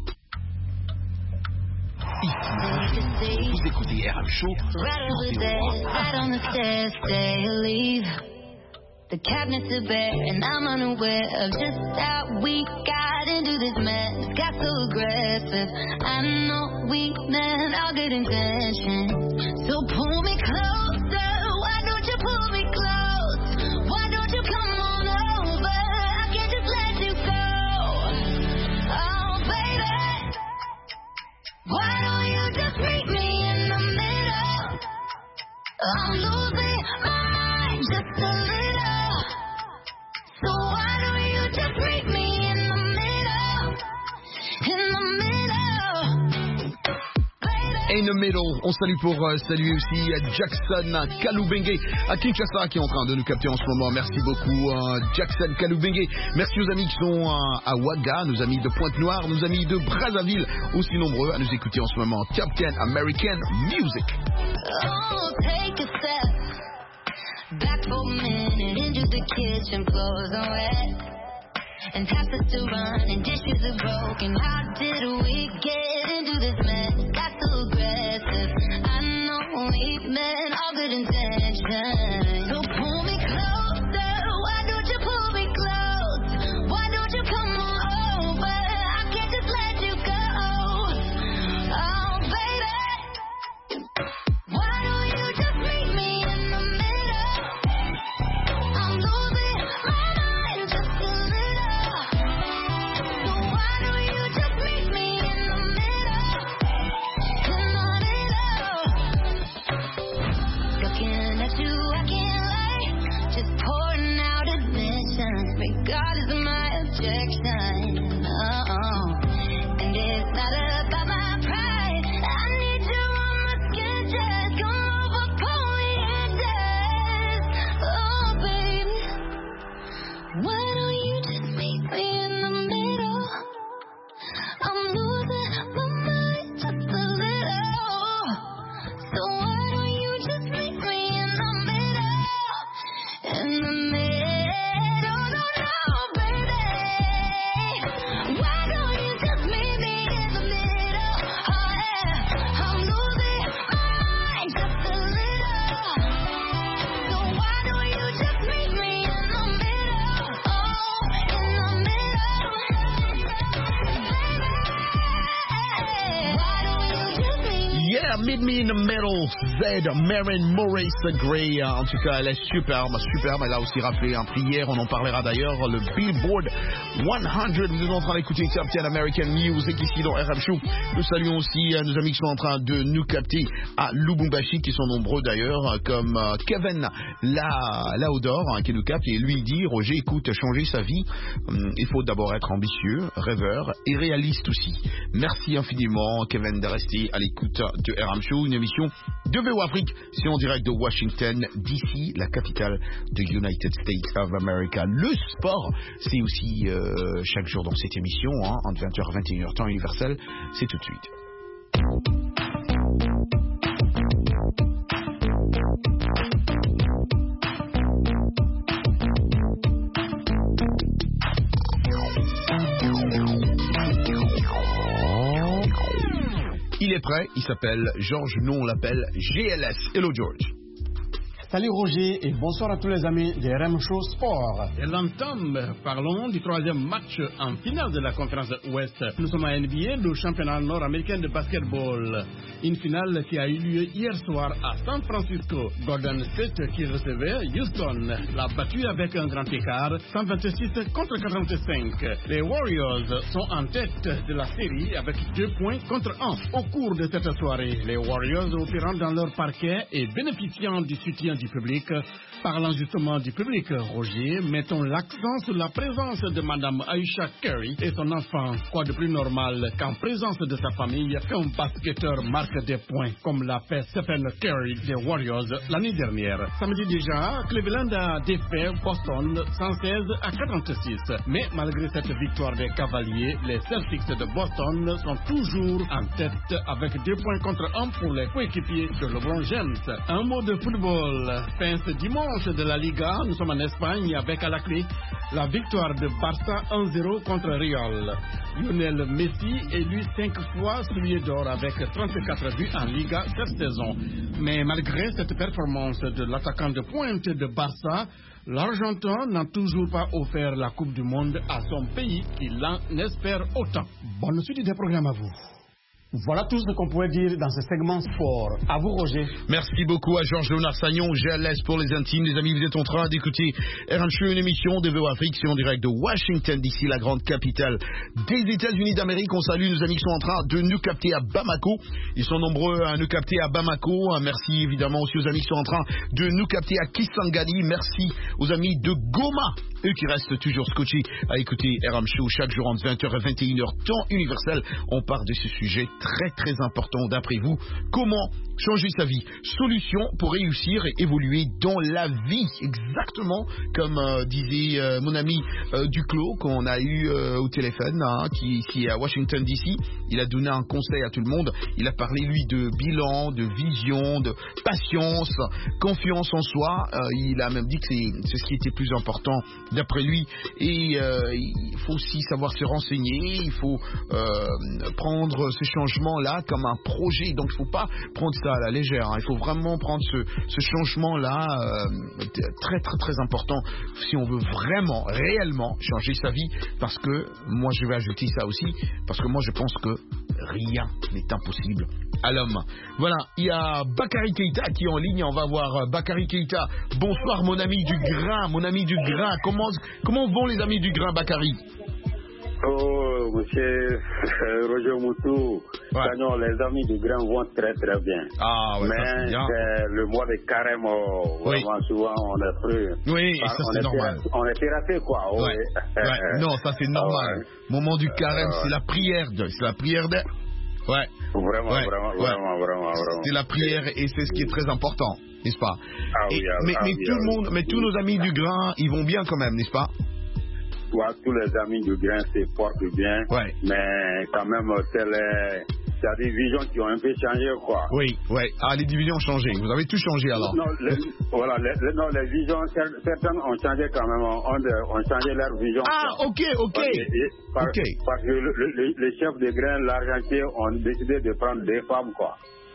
Ici, vous écoutez R M Show. Right over there, right on the stairs, stay or leave. The cabinets are bare, and I'm unaware of just how we got into this mess. Got so aggressive. I know we meant all good intentions. So pull me closer. Why don't you pull me close? Why don't you come on over? I can't just let you go. Oh, baby. Why don't you just meet me in the middle? I'm losing my mind just a little. So why don't you just meet me in the middle? In the middle. In the middle. On salue pour euh, saluer aussi euh, Jackson Kalubenge à Kinshasa qui est en train de nous capter en ce moment. Merci beaucoup euh, Jackson Kalubenge. Merci aux amis qui sont euh, à Ouaga, nos amis de Pointe-Noire, nos amis de Brazzaville, aussi nombreux à nous écouter en ce moment. Top dix American Music. Oh, take a step back for a minute into the kitchen, floors are wet, and taps are still running, dishes are broken. How did we get into this mess? Got so aggressive. I know we meant all good intentions. So pull me closer. Why don't you pull me close? Why don't you come on over? I can't just let you go. Oh, baby. Beat Me in the Middle, Z, Maren Morris Gray. En tout cas, elle est superbe, superbe. Elle a aussi rappelé un prix hier, on en parlera d'ailleurs. Le Billboard cent. Vous êtes en train d'écouter Top dix American Music ici dans R M Show. Nous saluons aussi nos amis qui sont en train de nous capter à Lubumbashi, qui sont nombreux d'ailleurs, comme Kevin La, Laodor, hein, qui nous capte. Et lui, il dit, Roger, écoute, changer sa vie, hum, il faut d'abord être ambitieux, rêveur et réaliste aussi. Merci infiniment, Kevin, de rester à l'écoute de R M Show, une émission de V O Afrique, c'est en direct de Washington, D C, la capitale de United States of America. Le sport, c'est aussi euh, chaque jour dans cette émission, hein, entre vingt heures et vingt et une heures, temps universel, c'est tout de suite. Il est prêt, il s'appelle Georges, nous on l'appelle G L S. Hello George. Salut Roger et bonsoir à tous les amis de R M Show Sport. Et l'entame, parlons du troisième match en finale de la conférence Ouest. Nous sommes à N B A, le championnat nord-américain de basketball. Une finale qui a eu lieu hier soir à San Francisco. Golden State qui recevait Houston l'a battu avec un grand écart, cent vingt-six contre quatre-vingt-cinq. Les Warriors sont en tête de la série avec deux points contre un. Au cours de cette soirée, les Warriors opérant dans leur parquet et bénéficiant du soutien du public. Parlant justement du public, Roger, mettons l'accent sur la présence de Madame Aisha Curry et son enfant. Quoi de plus normal qu'en présence de sa famille, qu'un basketteur marque des points, comme l'a fait Stephen Curry des Warriors l'année dernière. Samedi déjà, Cleveland a défait Boston cent seize à quatre-vingt-six. Mais malgré cette victoire des Cavaliers, les Celtics de Boston sont toujours en tête avec deux points contre un pour les coéquipiers de LeBron James. Un mot de football. Fin ce dimanche de la Liga, nous sommes en Espagne avec à la clé la victoire de Barça un zéro contre Real. Lionel Messi élu cinq fois soulier d'or avec trente-quatre buts en Liga cette saison. Mais malgré cette performance de l'attaquant de pointe de Barça, l'Argentin n'a toujours pas offert la Coupe du Monde à son pays qui l'en espère autant. Bonne suite des programmes à vous. Voilà tout ce qu'on pouvait dire dans ce segment sport. À vous, Roger. Merci beaucoup à Georges Léonard Sagnon, G L S pour les intimes. Les amis, vous êtes en train d'écouter R M Show, une émission de V O Afrique, c'est en direct de Washington, D C, la grande capitale des États-Unis d'Amérique. On salue nos amis qui sont en train de nous capter à Bamako. Ils sont nombreux à nous capter à Bamako. Merci évidemment aussi aux amis qui sont en train de nous capter à Kisangani. Merci aux amis de Goma, eux qui restent toujours scotchés à écouter R M Show chaque jour entre vingt heures et vingt et une heures, temps universel. On part de ce sujet très très important d'après vous. Comment changer sa vie? Solution pour réussir et évoluer dans la vie. Exactement comme euh, disait euh, mon ami euh, Duclos qu'on a eu euh, au téléphone, hein, qui, qui est à Washington D C. Il a donné un conseil à tout le monde. Il a parlé lui de bilan, de vision, de patience, confiance en soi. Euh, il a même dit que c'est, c'est ce qui était plus important d'après lui. Et euh, il faut aussi savoir se renseigner. Il faut euh, prendre ce changement-là comme un projet. Donc il ne faut pas prendre ça à la légère, hein. Il faut vraiment prendre ce, ce changement-là euh, très très très important si on veut vraiment, réellement changer sa vie, parce que moi je vais ajouter ça aussi, parce que moi je pense que rien n'est impossible à l'homme. Voilà, il y a Bakary Keita qui est en ligne, on va voir Bakary Keita. Bonsoir mon ami du grain, mon ami du grain, comment, comment vont les amis du grain, Bakary? Oh, monsieur Roger Moutou, ouais. Non, les amis du grain vont très très bien. Ah, ouais, mais ça, c'est bien. C'est le mois de carême, oh, oui. Vraiment souvent on est pris. Oui, et ça on c'est normal. Piraté, on est piraté quoi. Oh, ouais. oui. Ouais. Non, ça c'est normal. Ouais. Moment du carême, c'est la prière de, c'est la prière de. Ouais. Vraiment, ouais. vraiment, ouais. vraiment, vraiment, vraiment. C'est la prière et c'est ce qui est très important, n'est-ce pas? Ah, oui, et, ah, mais ah, mais oui, tout ah, le monde, oui. mais tous nos amis du grain, ils vont bien quand même, n'est-ce pas? Ouais, tous les amis du grain se portent bien, ouais. Mais quand même, c'est les, c'est des divisions qui ont un peu changé, quoi. Oui, oui. Ah, les divisions ont changé. Vous avez tout changé alors. Non, les, voilà, les, les, non, les visions, certaines ont changé quand même, ont, ont changé leur vision. Ah, quoi. ok, ok. Parce que, par, okay. parce que le, le, les chefs de grain, l'argentier, ont décidé de prendre des femmes, quoi.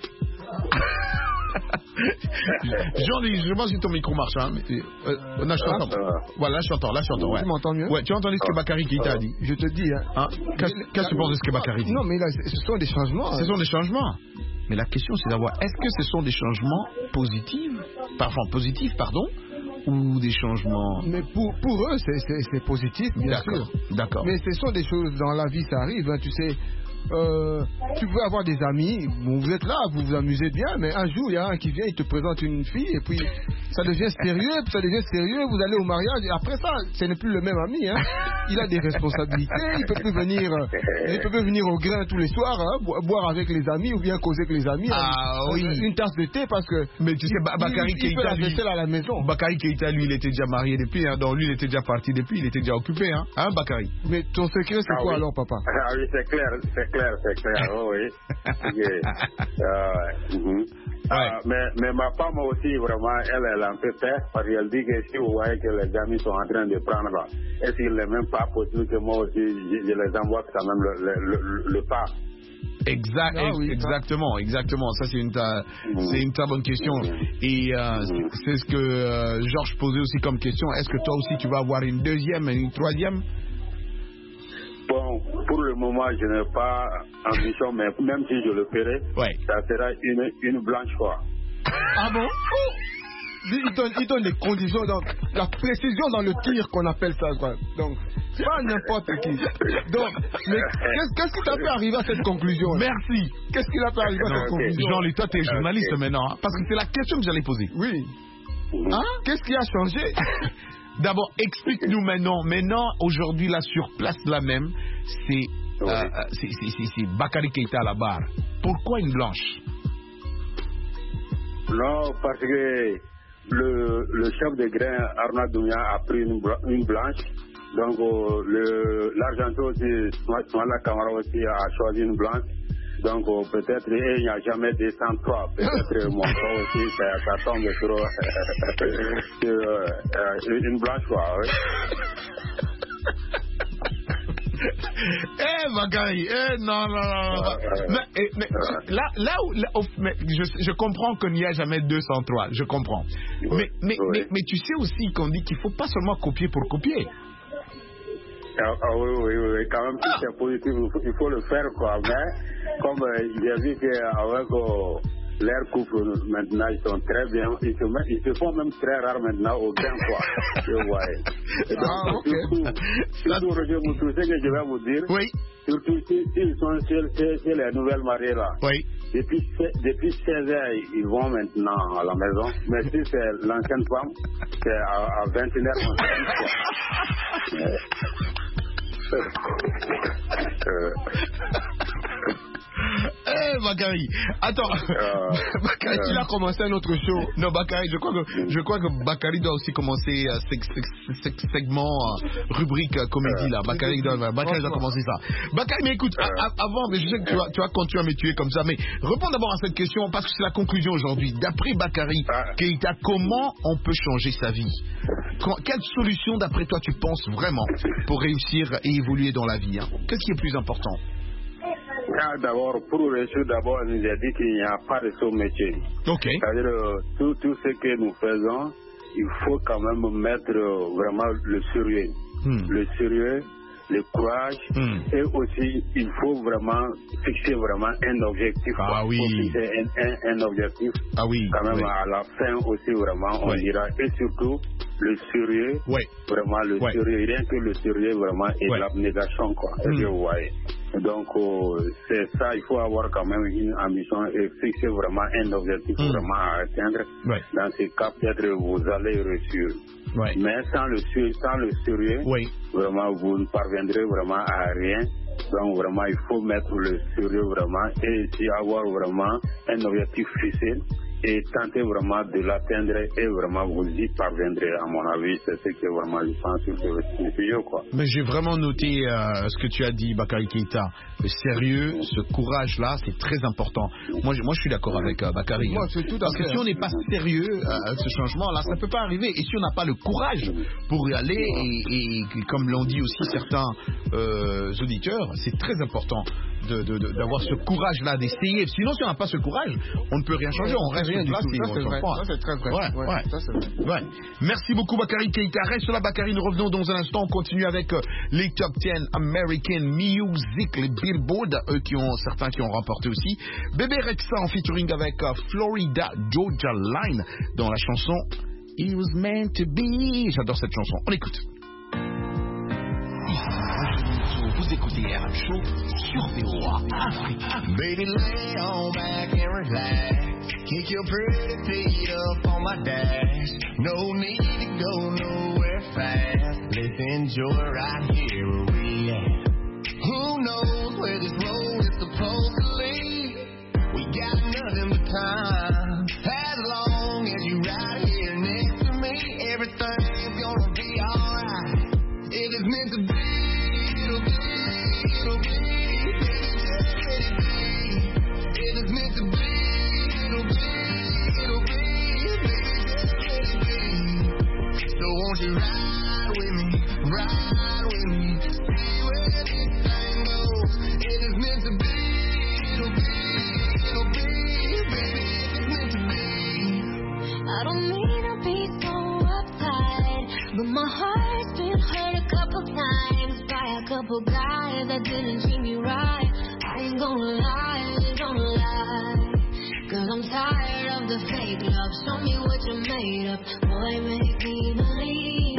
Jean-Louis, je sais pas si ton micro marche, hein. Mais, euh, non, je t'entends. Ah, voilà, là je t'entends, là je t'entends. Ouais. Tu m'entends mieux? Ouais, tu as entendu ce que Bakary Keita a dit? Je te dis, hein. hein Qu'est-ce que tu penses de ce que Bakary dit? Non, mais là, ce sont des changements. Ce hein. sont des changements. Mais la question, c'est d'avoir, est-ce que ce sont des changements positifs, enfin positifs, pardon, ou des changements... Mais pour, pour eux, c'est, c'est, c'est positif, bien sûr. D'accord. Mais ce sont des choses, dans la vie, ça arrive, hein, tu sais... Euh, tu peux avoir des amis, bon, vous êtes là, vous vous amusez bien, mais un jour il y a un qui vient, il te présente une fille et puis ça devient sérieux, puis ça devient sérieux, vous allez au mariage et après ça, ce n'est plus le même ami, hein. Il a des responsabilités, il peut plus venir, il peut plus venir au grain tous les soirs, hein, boire avec les amis ou bien causer avec les amis. Ah hein, oui. Une tasse de thé parce que. Mais tu sais, Bakary Keïta, lui, à la maison. Bakary Keïta, lui, il était déjà marié depuis, hein, donc lui, il était déjà parti depuis, il était déjà occupé, hein, hein Bakary. Mais ton secret, c'est ah, quoi oui. alors, papa? Ah oui, c'est clair, c'est clair, c'est clair. Oh, oui. Okay. Uh, mm-hmm. ouais. uh, mais, mais ma femme aussi, vraiment, elle, elle en fait peur parce qu'elle dit que si vous voyez que les amis sont en train de prendre là, est-ce qu'il n'est même pas possible que moi aussi, je, je les envoie quand même le, le, le, le pas? Exact, ah, oui, exactement, exactement. Ça, c'est une, ta, mmh. c'est une très bonne question. Et euh, mmh. c'est ce que euh, Georges posait aussi comme question. Est-ce que toi aussi, tu vas avoir une deuxième et une troisième? Bon, pour le moment, je n'ai pas ambition, mais même si je le ferai, ouais. ça sera une, une blanche fois. Ah bon? Il donne, il donne les conditions, donc, la précision dans le tir qu'on appelle ça, quoi. Donc, pas n'importe qui. Donc, mais qu'est-ce, qu'est-ce qui t'a fait arriver à cette conclusion? Merci. Qu'est-ce qui t'a fait arriver à cette okay. conclusion? Jean, toi, tu es journaliste okay. maintenant, hein, parce que c'est la question que j'allais poser. Oui. Mmh. Hein? Qu'est-ce qui a changé? D'abord, explique-nous maintenant. Maintenant, aujourd'hui, là, sur place, là même, c'est, oui. euh, c'est, c'est, c'est, c'est Bakary Keïta à la barre. Pourquoi une blanche? Non, parce que le, le chef de grain, Arnaud Dounia, a pris une, une blanche. Donc, euh, le, l'Argentin aussi, Smala Camara aussi a choisi une blanche. Donc, euh, peut-être il n'y a jamais des cent trois. Peut-être mon frère aussi, ça, ça tombe sur, sur euh, une blanche, quoi. Oui. Eh, Bakary, eh, non, non, non. non. Mais, mais, là, là où, là, mais je, je comprends qu'il n'y a jamais deux cent trois, je comprends. Oui, mais, mais, oui. mais, mais tu sais aussi qu'on dit qu'il ne faut pas seulement copier pour copier. Ah, ah oui, oui, oui, quand même, si c'est positif, il faut, il faut le faire, quoi. Mais, comme euh, j'ai vu qu'avec euh, leur couple, maintenant, ils sont très bien, ils se, met, ils se font même très rares maintenant au grain, quoi. Je vois. Et donc, ah, ok. Surtout, surtout Roger Moutou, ce que je vais vous dire, oui. Surtout s'ils si, sont chez, chez, chez les nouvelles mariées, là. Oui. Depuis, depuis seize heures, ils vont maintenant à la maison. Mais si c'est l'ancienne femme, c'est à, à vingt et une heures, on se dit, quoi. Eh, Bakary, attends, euh, Bakary, euh, tu l'as commencé un autre show. Non, Bakary, je crois que, je crois que Bakary doit aussi commencer euh, ce segment, euh, rubrique euh, comédie, là. Bakary doit, Bakary doit commencer ça. Bakary, mais écoute, à, à, avant, mais je sais que tu vas, tu vas continuer à me tuer comme ça, mais réponds d'abord à cette question, parce que c'est la conclusion aujourd'hui. D'après Bakary Keïta, comment on peut changer sa vie? Quand, quelle solution, d'après toi, tu penses vraiment pour réussir et évoluer dans la vie, hein? Qu'est-ce qui est plus important? Ah, d'abord, pour réussir, d'abord, on nous a dit qu'il n'y a pas de ce métier. Ok. C'est-à-dire, euh, tout, tout ce que nous faisons, il faut quand même mettre euh, vraiment le sérieux. Hmm. Le sérieux, le courage, hmm. et aussi, il faut vraiment fixer vraiment un objectif. Ah oui. Fixer un, un, un objectif. Ah oui. Quand même, oui. à la fin aussi, vraiment, on oui. dira. Et surtout, le sérieux, oui. vraiment le oui. sérieux, rien que le sérieux, vraiment, et oui. l'abnégation, quoi. Hmm. Et vous voyez. Donc, euh, c'est ça, il faut avoir quand même une ambition et fixer vraiment un objectif mmh. vraiment à atteindre. Ouais. Dans ce cas, peut-être vous allez réussir. Ouais. Mais sans le, sans le sérieux, ouais. vraiment, vous ne parviendrez vraiment à rien. Donc, vraiment, il faut mettre le sérieux vraiment et aussi avoir vraiment un objectif fixé et tenter vraiment de l'atteindre et vraiment vous y parviendrez, à mon avis. C'est ce que vraiment je pense sur ce studio, quoi. Mais j'ai vraiment noté euh, ce que tu as dit, Bakary Keïta. Le sérieux, ce courage-là, c'est très important. Moi, je, moi, je suis d'accord avec euh, Bakary. Moi, c'est tout à Parce fait. que si on n'est pas sérieux à euh, ce changement-là, ça ne peut pas arriver. Et si on n'a pas le courage pour y aller, et, et, et comme l'ont dit aussi certains euh, auditeurs, c'est très important de, de, de, d'avoir ce courage-là, d'essayer. Sinon, si on n'a pas ce courage, on ne peut rien changer. On reste rien sur place du tout. et Ça, on c'est s'en vrai. prend. Ça, c'est très vrai. Ouais, Ouais, ouais. ça, c'est vrai. Ouais. Merci beaucoup, Bakary Keita. Reste là, Bakary. Nous revenons dans un instant. On continue avec euh, les top dix American Music, les Billboard, eux qui ont, certains qui ont remporté aussi. Bébé Rexha en featuring avec euh, Florida Georgia Line dans la chanson It Was Meant to Be. J'adore cette chanson. On écoute. Vous écoutez R M Show sur V O A Afrique. Baby, lay on back and relax. Kick your pretty feet up on my dash. No need to go nowhere fast. Let's enjoy right here where we at. Who knows where this road is supposed to lead? We got nothing but time. As long as you right here next to me, everything's gonna be alright. If it's meant to be, it'll be, it'll be, baby, just let it be. If it's meant to be, it'll be, it'll be, baby, just let it be. So won't you ride with me, ride with me, see where this thing goes. If it's meant to be, it'll be, it'll be, baby, if it's meant to be. I don't mean to be so uptight, but my heart's been hurt a couple times by a couple guys that didn't treat me right. I ain't gonna lie, ain't gonna lie, cause I'm tired of the fake love. Show me what you're made of, boy, make me believe.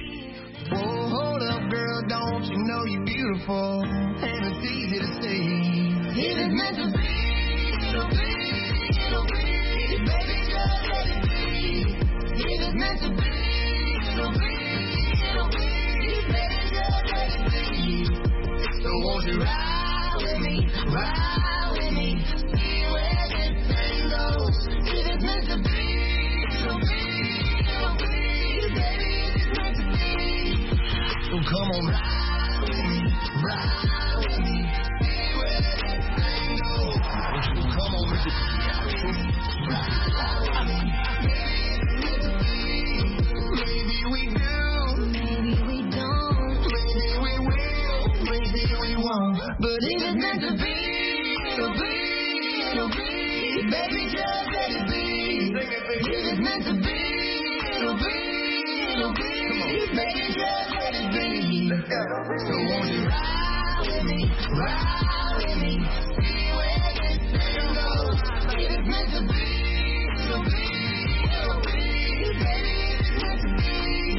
Whoa, hold up, girl, don't you know you're beautiful? And it's easy to see. If it's meant to be, it'll be, it'll be, baby, just let it be. If it's meant to be, it'll be, it'll be, baby, just let it be. So won't you ride with me, ride with me, see where this thing goes. If it's meant to be, it'll be, it'll be, baby, if it's meant to be. So come on, ride with me, ride with me, see where this thing goes. So come on, ride with me, ride with me, baby, if it's meant to be. Maybe we do, Maybe we don't, maybe we will, maybe we won't. But if it's meant to be, it'll be, it'll be, baby, just let it be. If it's meant to be, it'll be, it'll be, baby, just let it be. So won't you ride with me, ride with me, see where this thing goes. If it's meant to be, it'll be, it'll be, baby, if it's meant to be.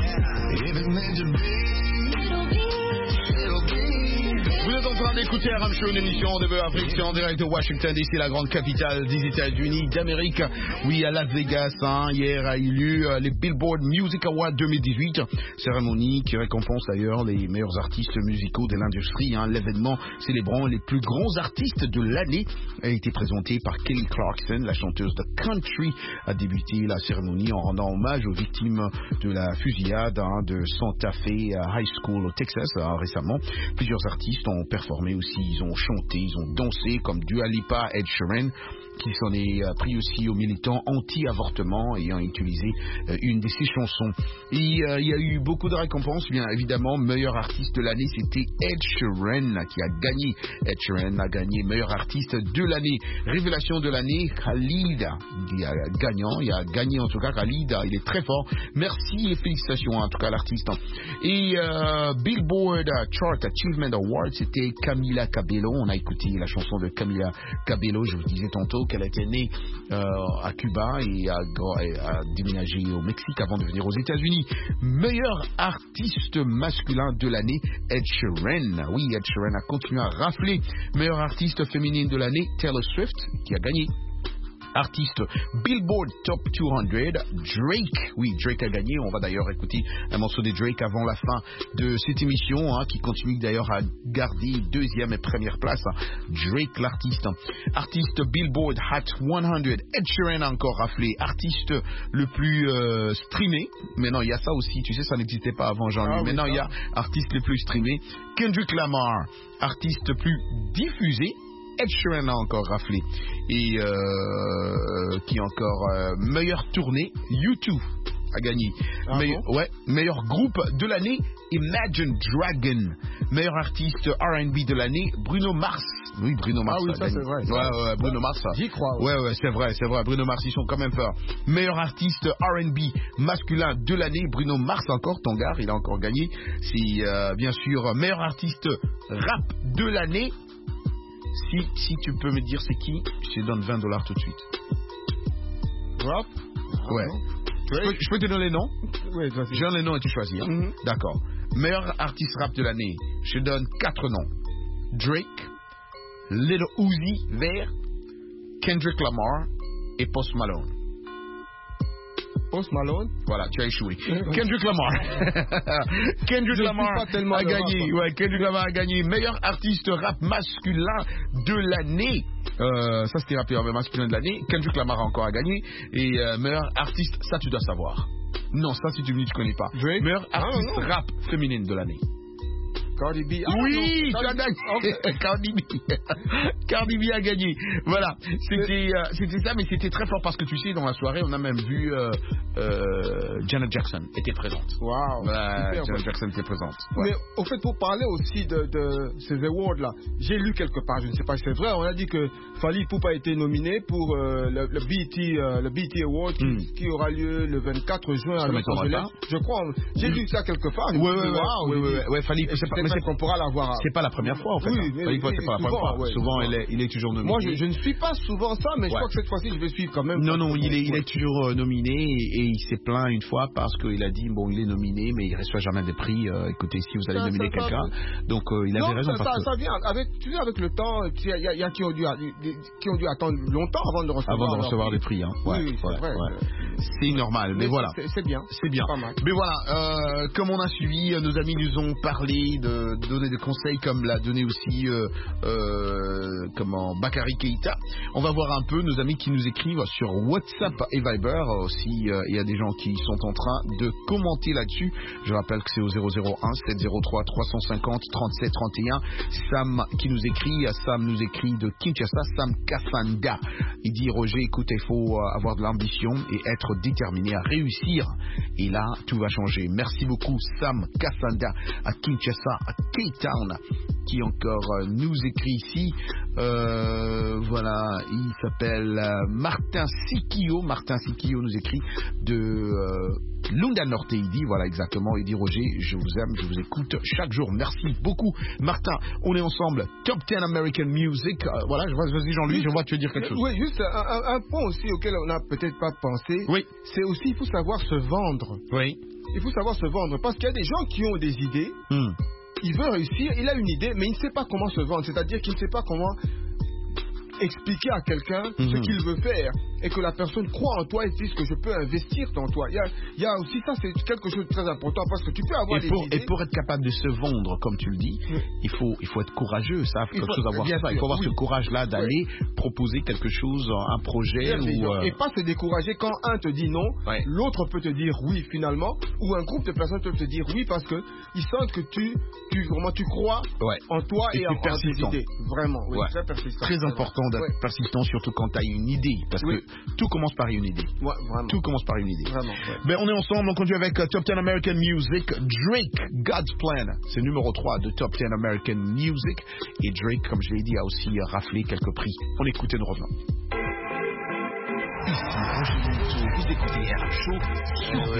If it's meant to be, it'll be, it'll be. Vous êtes en train d'écouter R M Show, une émission de V O A Afrique, c'est en direct de Washington D C, la grande capitale des États-Unis d'Amérique. Oui, à Las Vegas, hein, hier a eu lieu euh, les Billboard Music Awards deux mille dix-huit, cérémonie qui récompense d'ailleurs les meilleurs artistes musicaux de l'industrie. Hein. L'événement célébrant les plus grands artistes de l'année a été présenté par Kelly Clarkson, la chanteuse de country, a débuté la cérémonie en rendant hommage aux victimes de la fusillade hein, de Santa Fe High School au Texas hein, récemment. Plusieurs artistes ont performé aussi, ils ont chanté, ils ont dansé comme Dua Lipa, Ed Sheeran, qui s'en est euh, pris aussi aux militants anti-avortement ayant utilisé euh, une de ses chansons. Et euh, il y a eu beaucoup de récompenses, bien évidemment. Meilleur artiste de l'année, c'était Ed Sheeran qui a gagné. Ed Sheeran a gagné meilleur artiste de l'année. Révélation de l'année, Khalid, il a gagnant, il a gagné en tout cas. Khalid, il est très fort. Merci et félicitations en tout cas à l'artiste. Et euh, Billboard Chart Achievement Award, c'était Camila Cabello. On a écouté la chanson de Camila Cabello, je vous disais tantôt qu'elle était née euh, à Cuba et a, a déménagé au Mexique avant de venir aux États-Unis. Meilleur artiste masculin de l'année, Ed Sheeran. Oui, Ed Sheeran a continué à rafler. Meilleure artiste féminine de l'année, Taylor Swift, qui a gagné. Artiste Billboard Top deux cents, Drake. Oui, Drake a gagné. On va d'ailleurs écouter un morceau de Drake avant la fin de cette émission, hein, qui continue d'ailleurs à garder deuxième et première place. Drake, l'artiste. Artiste Billboard Hot cent, Ed Sheeran a encore raflé. Artiste le plus euh, streamé. Maintenant, il y a ça aussi. Tu sais, ça n'existait pas avant Jean-Louis. Ah, Maintenant, il y a artiste le plus streamé. Kendrick Lamar, artiste plus diffusé. Ed Sheeran a encore raflé. Et euh, qui encore euh, meilleure tournée, U deux. a gagné. Ah Mais, bon ouais, meilleur groupe de l'année, Imagine Dragon. Meilleur artiste R and B de l'année, Bruno Mars. Oui, Bruno Mars. Ah oui, a ça gagné. c'est vrai. Ouais, ouais, Bruno Mars. J'y crois. Ouais, ouais, c'est vrai, c'est vrai. Bruno Mars, ils sont quand même forts. Meilleur artiste R and B masculin de l'année, Bruno Mars encore, ton gars, il a encore gagné. Si, euh, bien sûr, meilleur artiste rap de l'année. Si, si tu peux me dire c'est qui, je te donne vingt dollars tout de suite. Rap? Ouais. Je peux, je peux te donner les noms? Oui, vas-y. Je donne les noms et tu choisis. Hein? Mm-hmm. D'accord. Meilleur artiste rap de l'année, je donne quatre noms. Drake, Lil Uzi Vert, Kendrick Lamar et Post Malone. Post Malone? Voilà, tu as échoué. Kendrick Lamar. Kendrick Je Lamar suis pas tellement a le gagné. rap. Ouais, Kendrick Lamar a gagné meilleur artiste rap masculin de l'année. Euh, ça c'était rappeur masculin de l'année. Kendrick Lamar a encore à gagner. Et euh, meilleur artiste, ça tu dois savoir. Non, ça si tu me dis tu connais pas. Drake? Meilleur artiste Ah, non. rap féminine de l'année. Cardi B. Ah, Oui, non, tu as Cardi- gagné. Okay. Cardi B. Cardi B a gagné. Voilà, c'était euh, c'était ça, mais c'était très fort parce que tu sais, dans la soirée, on a même vu euh, euh, Janet Jackson était présente. Waouh. Ouais, super, Janet ouais. Jackson était présente. Ouais. Mais au fait, pour parler aussi de, de ces awards-là, j'ai lu quelque part, je ne sais pas si c'est vrai, on a dit que Fally Ipupa a été nominé pour euh, le, le B E T, euh, le B E T Award qui, Mm. qui aura lieu le vingt-quatre juin Ça à Los m'étonnerait Angeles. pas. Je crois, j'ai Mm. lu ça quelque part. Ouais, ouais, ouais, ouais, ouais, ouais, ouais, Fally, c'est pas, mais c'est qu'on pourra l'avoir. C'est pas la première fois en fait. Oui, hein. mais- Fally Ipupa, mais c'est pas la première souvent, fois. ouais, souvent, souvent. il est, il est toujours nominé. Moi, je, je ne suis pas souvent ça, mais je Ouais. crois que cette fois-ci, je vais suivre quand même. Non, non, Parce que il est, bon, il est toujours euh, nominé et, et il s'est plaint une fois parce qu'il a dit bon, il est nominé, mais il ne reçoit jamais des prix. Euh, écoutez, si vous allez Ça, nominer ça, ça, quelqu'un, ça. donc euh, il avait Non, raison ça, parce ça, que ça vient avec, tu sais, avec le temps, il y a, il y a- il y a qui, ont dû, qui ont dû attendre longtemps avant de recevoir, avant de leur recevoir prix. des prix, hein. Oui, Ouais, oui, c'est ouais, vrai. ouais. C'est normal, mais, Mais voilà. c'est- c'est bien. C'est bien. Pas mal. Mais voilà, euh, comme on a suivi, euh, nos amis nous ont parlé de, de donner des conseils, comme l'a donné aussi euh, euh, comment Bakary Keïta. On va voir un peu nos amis qui nous écrivent sur WhatsApp et Viber aussi. euh, Il y a des gens qui sont en train de commenter là-dessus. Je rappelle que c'est au zéro zéro un sept zéro trois trois cent cinquante trente-sept trente et un. Sam qui nous écrit, Sam nous écrit de Kinshasa, Sam Kassanda. Il dit Roger, écoute, il faut euh, avoir de l'ambition et être déterminé à réussir. Et là, tout va changer. Merci beaucoup, Sam Kassanda à Kinshasa, à K-Town, qui encore euh, nous écrit ici. Euh, voilà, il s'appelle euh, Martin Sikio. Martin Sikio nous écrit de euh, Lunda Norte. Il dit, voilà exactement, il dit Roger, je vous aime, je vous écoute chaque jour. Merci beaucoup, Martin. On est ensemble. Top dix American Music. Euh, voilà, vas-y Jean-Louis, je vois que tu veux dire quelque chose. Oui, juste un, un- un point aussi auquel on n'a peut-être pas pensé. Oui. C'est aussi, il faut savoir se vendre. Oui. Il faut savoir se vendre parce qu'il y a des gens qui ont des idées. Hmm. Il veut réussir, il a une idée, mais il ne sait pas comment se vendre. C'est-à-dire qu'il ne sait pas comment expliquer à quelqu'un Mhm. ce qu'il veut faire et que la personne croit en toi et dise que je peux investir dans toi. Il y a, il y a aussi ça, c'est quelque chose de très important parce que tu peux avoir Et des pour, idées. et pour être capable de se vendre, comme tu le dis, il faut, il faut être courageux. Ça, Il quelque faut- chose à voir bien ça. Il sûr, faut avoir oui. ce courage-là d'aller proposer quelque chose, un projet. Merveilleux. Ou, euh, Et pas se décourager quand un te dit non, Ouais. l'autre peut te dire oui finalement, ou un groupe de personnes peuvent te dire oui parce que ils sentent que tu, tu vraiment tu crois Ouais. en toi et, Et en, tu es en tes persistant. idées. Vraiment, oui, Ouais. très persistant. Très important d'être Ouais. persistant, surtout quand tu as une idée. Parce Oui. que tout commence par une idée. Ouais, vraiment. Tout commence par une idée. Vraiment, ouais. Ben, on est ensemble, on continue avec euh, Top dix American Music. Drake, God's Plan, c'est numéro trois de Top dix American Music. Et Drake, comme je l'ai dit, a aussi euh, raflé quelques prix. On écoute et nous revenons. Ici, Roger Moutou, vous écoutez R M Show sur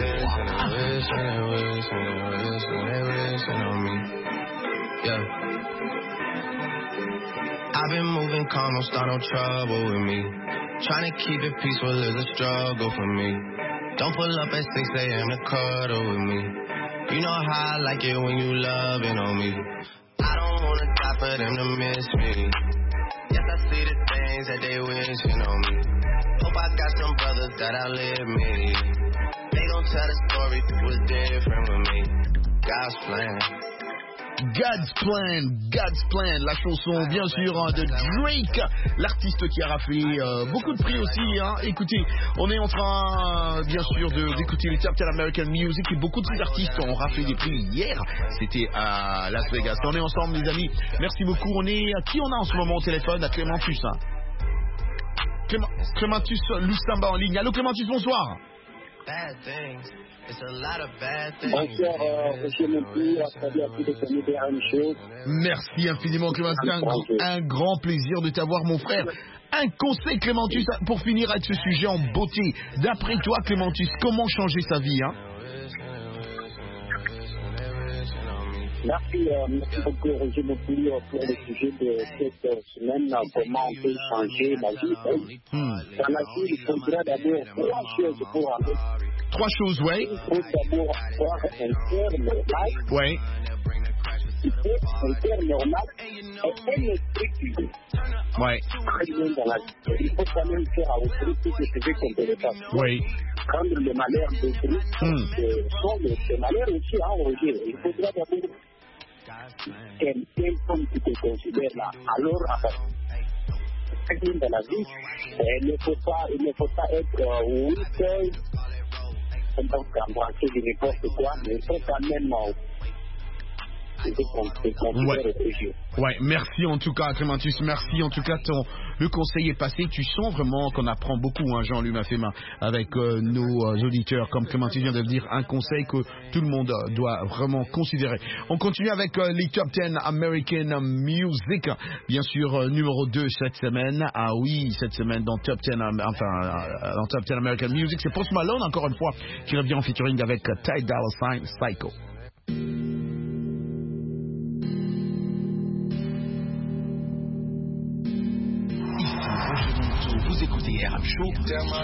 I've been moving calm, don't start no trouble with me. Trying to keep it peaceful is a struggle for me. Don't pull up at six a.m. to cuddle with me. You know how I like it when you loving on me. I don't wanna die for them to miss me. Yes, I see the things that they wishing on me. Hope I got some brothers that outlive me. They gon' tell the story was different with me. God's plan. God's Plan, God's Plan, la chanson bien sûr hein, de Drake, l'artiste qui a raflé euh, beaucoup de prix aussi. Hein. Écoutez, on est en train euh, bien sûr de- d'écouter les Top dix American Music et beaucoup de ces artistes ont raflé des prix hier. C'était à Las Vegas. On est ensemble les amis. Merci beaucoup. On est à qui on a en ce moment au téléphone? À Clémentus. Hein. Clément- Clémentus Lusamba en ligne. Allô Clémentus, bonsoir. bad things. It's a lot of bad things. Bonsoir, euh, monsieur Montou, à travers tous les amis de R M Show. Merci infiniment, Clémentus. C'est un, gr- un grand plaisir de t'avoir, mon frère. Un conseil, Clémentus, pour finir avec ce sujet en beauté. D'après toi, Clémentus, comment changer sa vie, hein? Merci, euh, merci beaucoup, Roger Montou, pour le sujet de cette semaine. Comment on peut changer la vie? Hmm. Dans la vie, il faudra d'abord trois choses pour aller. Trois choses, ouais. Il faut d'abord avoir un cœur normal. Ouais. Il faut un cœur normal et un esprit pur. Ouais. Très bien dans la vie. Il faut quand même faire à autrui tout ce que qu'on peut le faire. Oui. Prendre le malheur d'autrui, Hmm. ce sont les, les malheurs aussi, hein, Roger. Il faudra d'abord quelqu'un comme tu te considères là. Alors, à partir très bien dans la vie, il ne faut pas, il ne faut pas être euh, weak, donc embrasser de n'importe quoi, mais il faut quand même euh, Ouais. ouais, merci en tout cas, Clémentus. Merci en tout cas, ton, le conseil est passé. Tu sens vraiment qu'on apprend beaucoup, hein, Jean-Luc Mafema, avec euh, nos euh, auditeurs. Comme Clémentus vient de le dire, un conseil que tout le monde euh, doit vraiment considérer. On continue avec euh, les Top dix American Music. Bien sûr, euh, numéro deux cette semaine. Ah oui, cette semaine dans Top dix, euh, enfin, euh, dans Top dix American Music, c'est Post Malone, encore une fois, qui revient en featuring avec euh, Ty Dolla Sign, Psycho. Vous écoutez R M Show.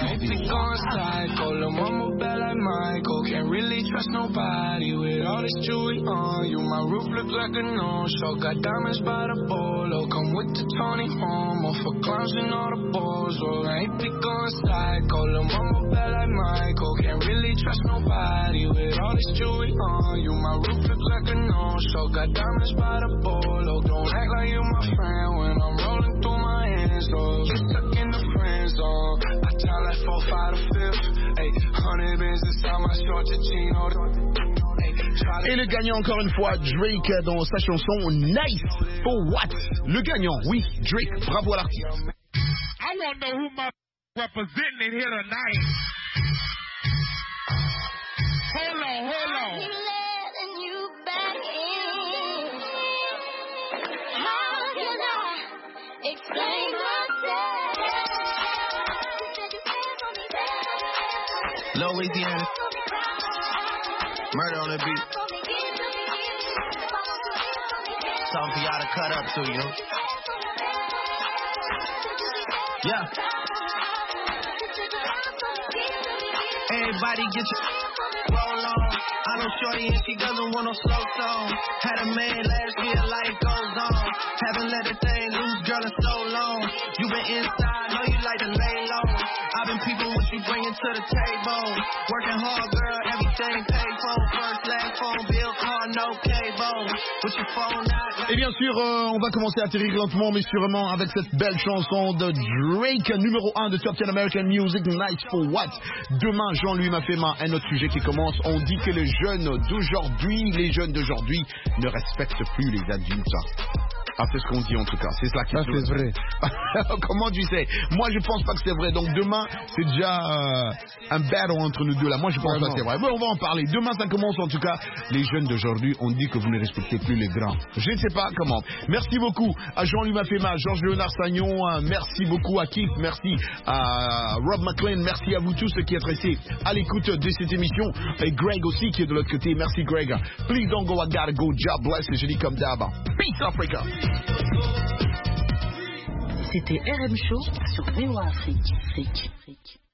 Mama bad like Michael. Can't really trust nobody with all this jewelry on you. My roof looks like a no-show. Got diamonds by the bolo. Come with the Tony Homo for clowns and all the balls. Well, I ain't be going psycho. Lil' mama bad like Michael. Can't really trust nobody with all this jewelry on you. My roof looks like a no-show. Got diamonds by the bolo. Don't act like you my friend when I'm rolling through my hands. Oh, you stuck in the friend zone. I tell like four, five, to fifth. Hey, hundred bins inside my short chino. Et le gagnant, encore une fois, Drake dans sa chanson Nice for What. Le gagnant, oui, Drake, bravo à l'artiste. I want to know who my representing it here tonight. Hold on, hold on. Explain myself. Louisiana. Murder on the beat. Something for y'all to cut up to, you. Yeah. Everybody get your roll on. I know shorty and she doesn't want no slow song. Had a man last year, life goes on. Haven't let a thing loose, girl, in so long. You been inside, know you like to lay low. I've been peeping what you bringing to the table. Working hard, girl, everything paid for. First, last phone bill, car, no cable. With your phone out. Et bien sûr, euh, on va commencer à atterrir lentement mais sûrement avec cette belle chanson de Drake, numéro un de Top dix American Music, Nice for What. Demain, Jean-Louis Mafema, un autre sujet qui commence. On dit que les jeunes d'aujourd'hui, les jeunes d'aujourd'hui ne respectent plus les adultes. Ah, c'est ce qu'on dit en tout cas, c'est ça qui ça c'est vrai. Comment tu sais? Moi je pense pas que c'est vrai, donc demain c'est déjà euh, un battle entre nous deux là, moi je pense Vraiment. pas que c'est vrai, mais on va en parler, demain ça commence en tout cas. Les jeunes d'aujourd'hui, on dit que vous ne respectez plus les grands, je ne sais pas comment. Merci beaucoup à Jean-Louis Mafema, Georges Léonard Sagnon, merci beaucoup à Keith, merci à Rob McLean, merci à vous tous qui êtes restés à l'écoute de cette émission, et Greg aussi qui est de l'autre côté, merci Greg. Please don't go, I gotta go, job bless, et je dis comme d'hab, peace Africa. C'était R M Show sur V O A Afrique. Afrique.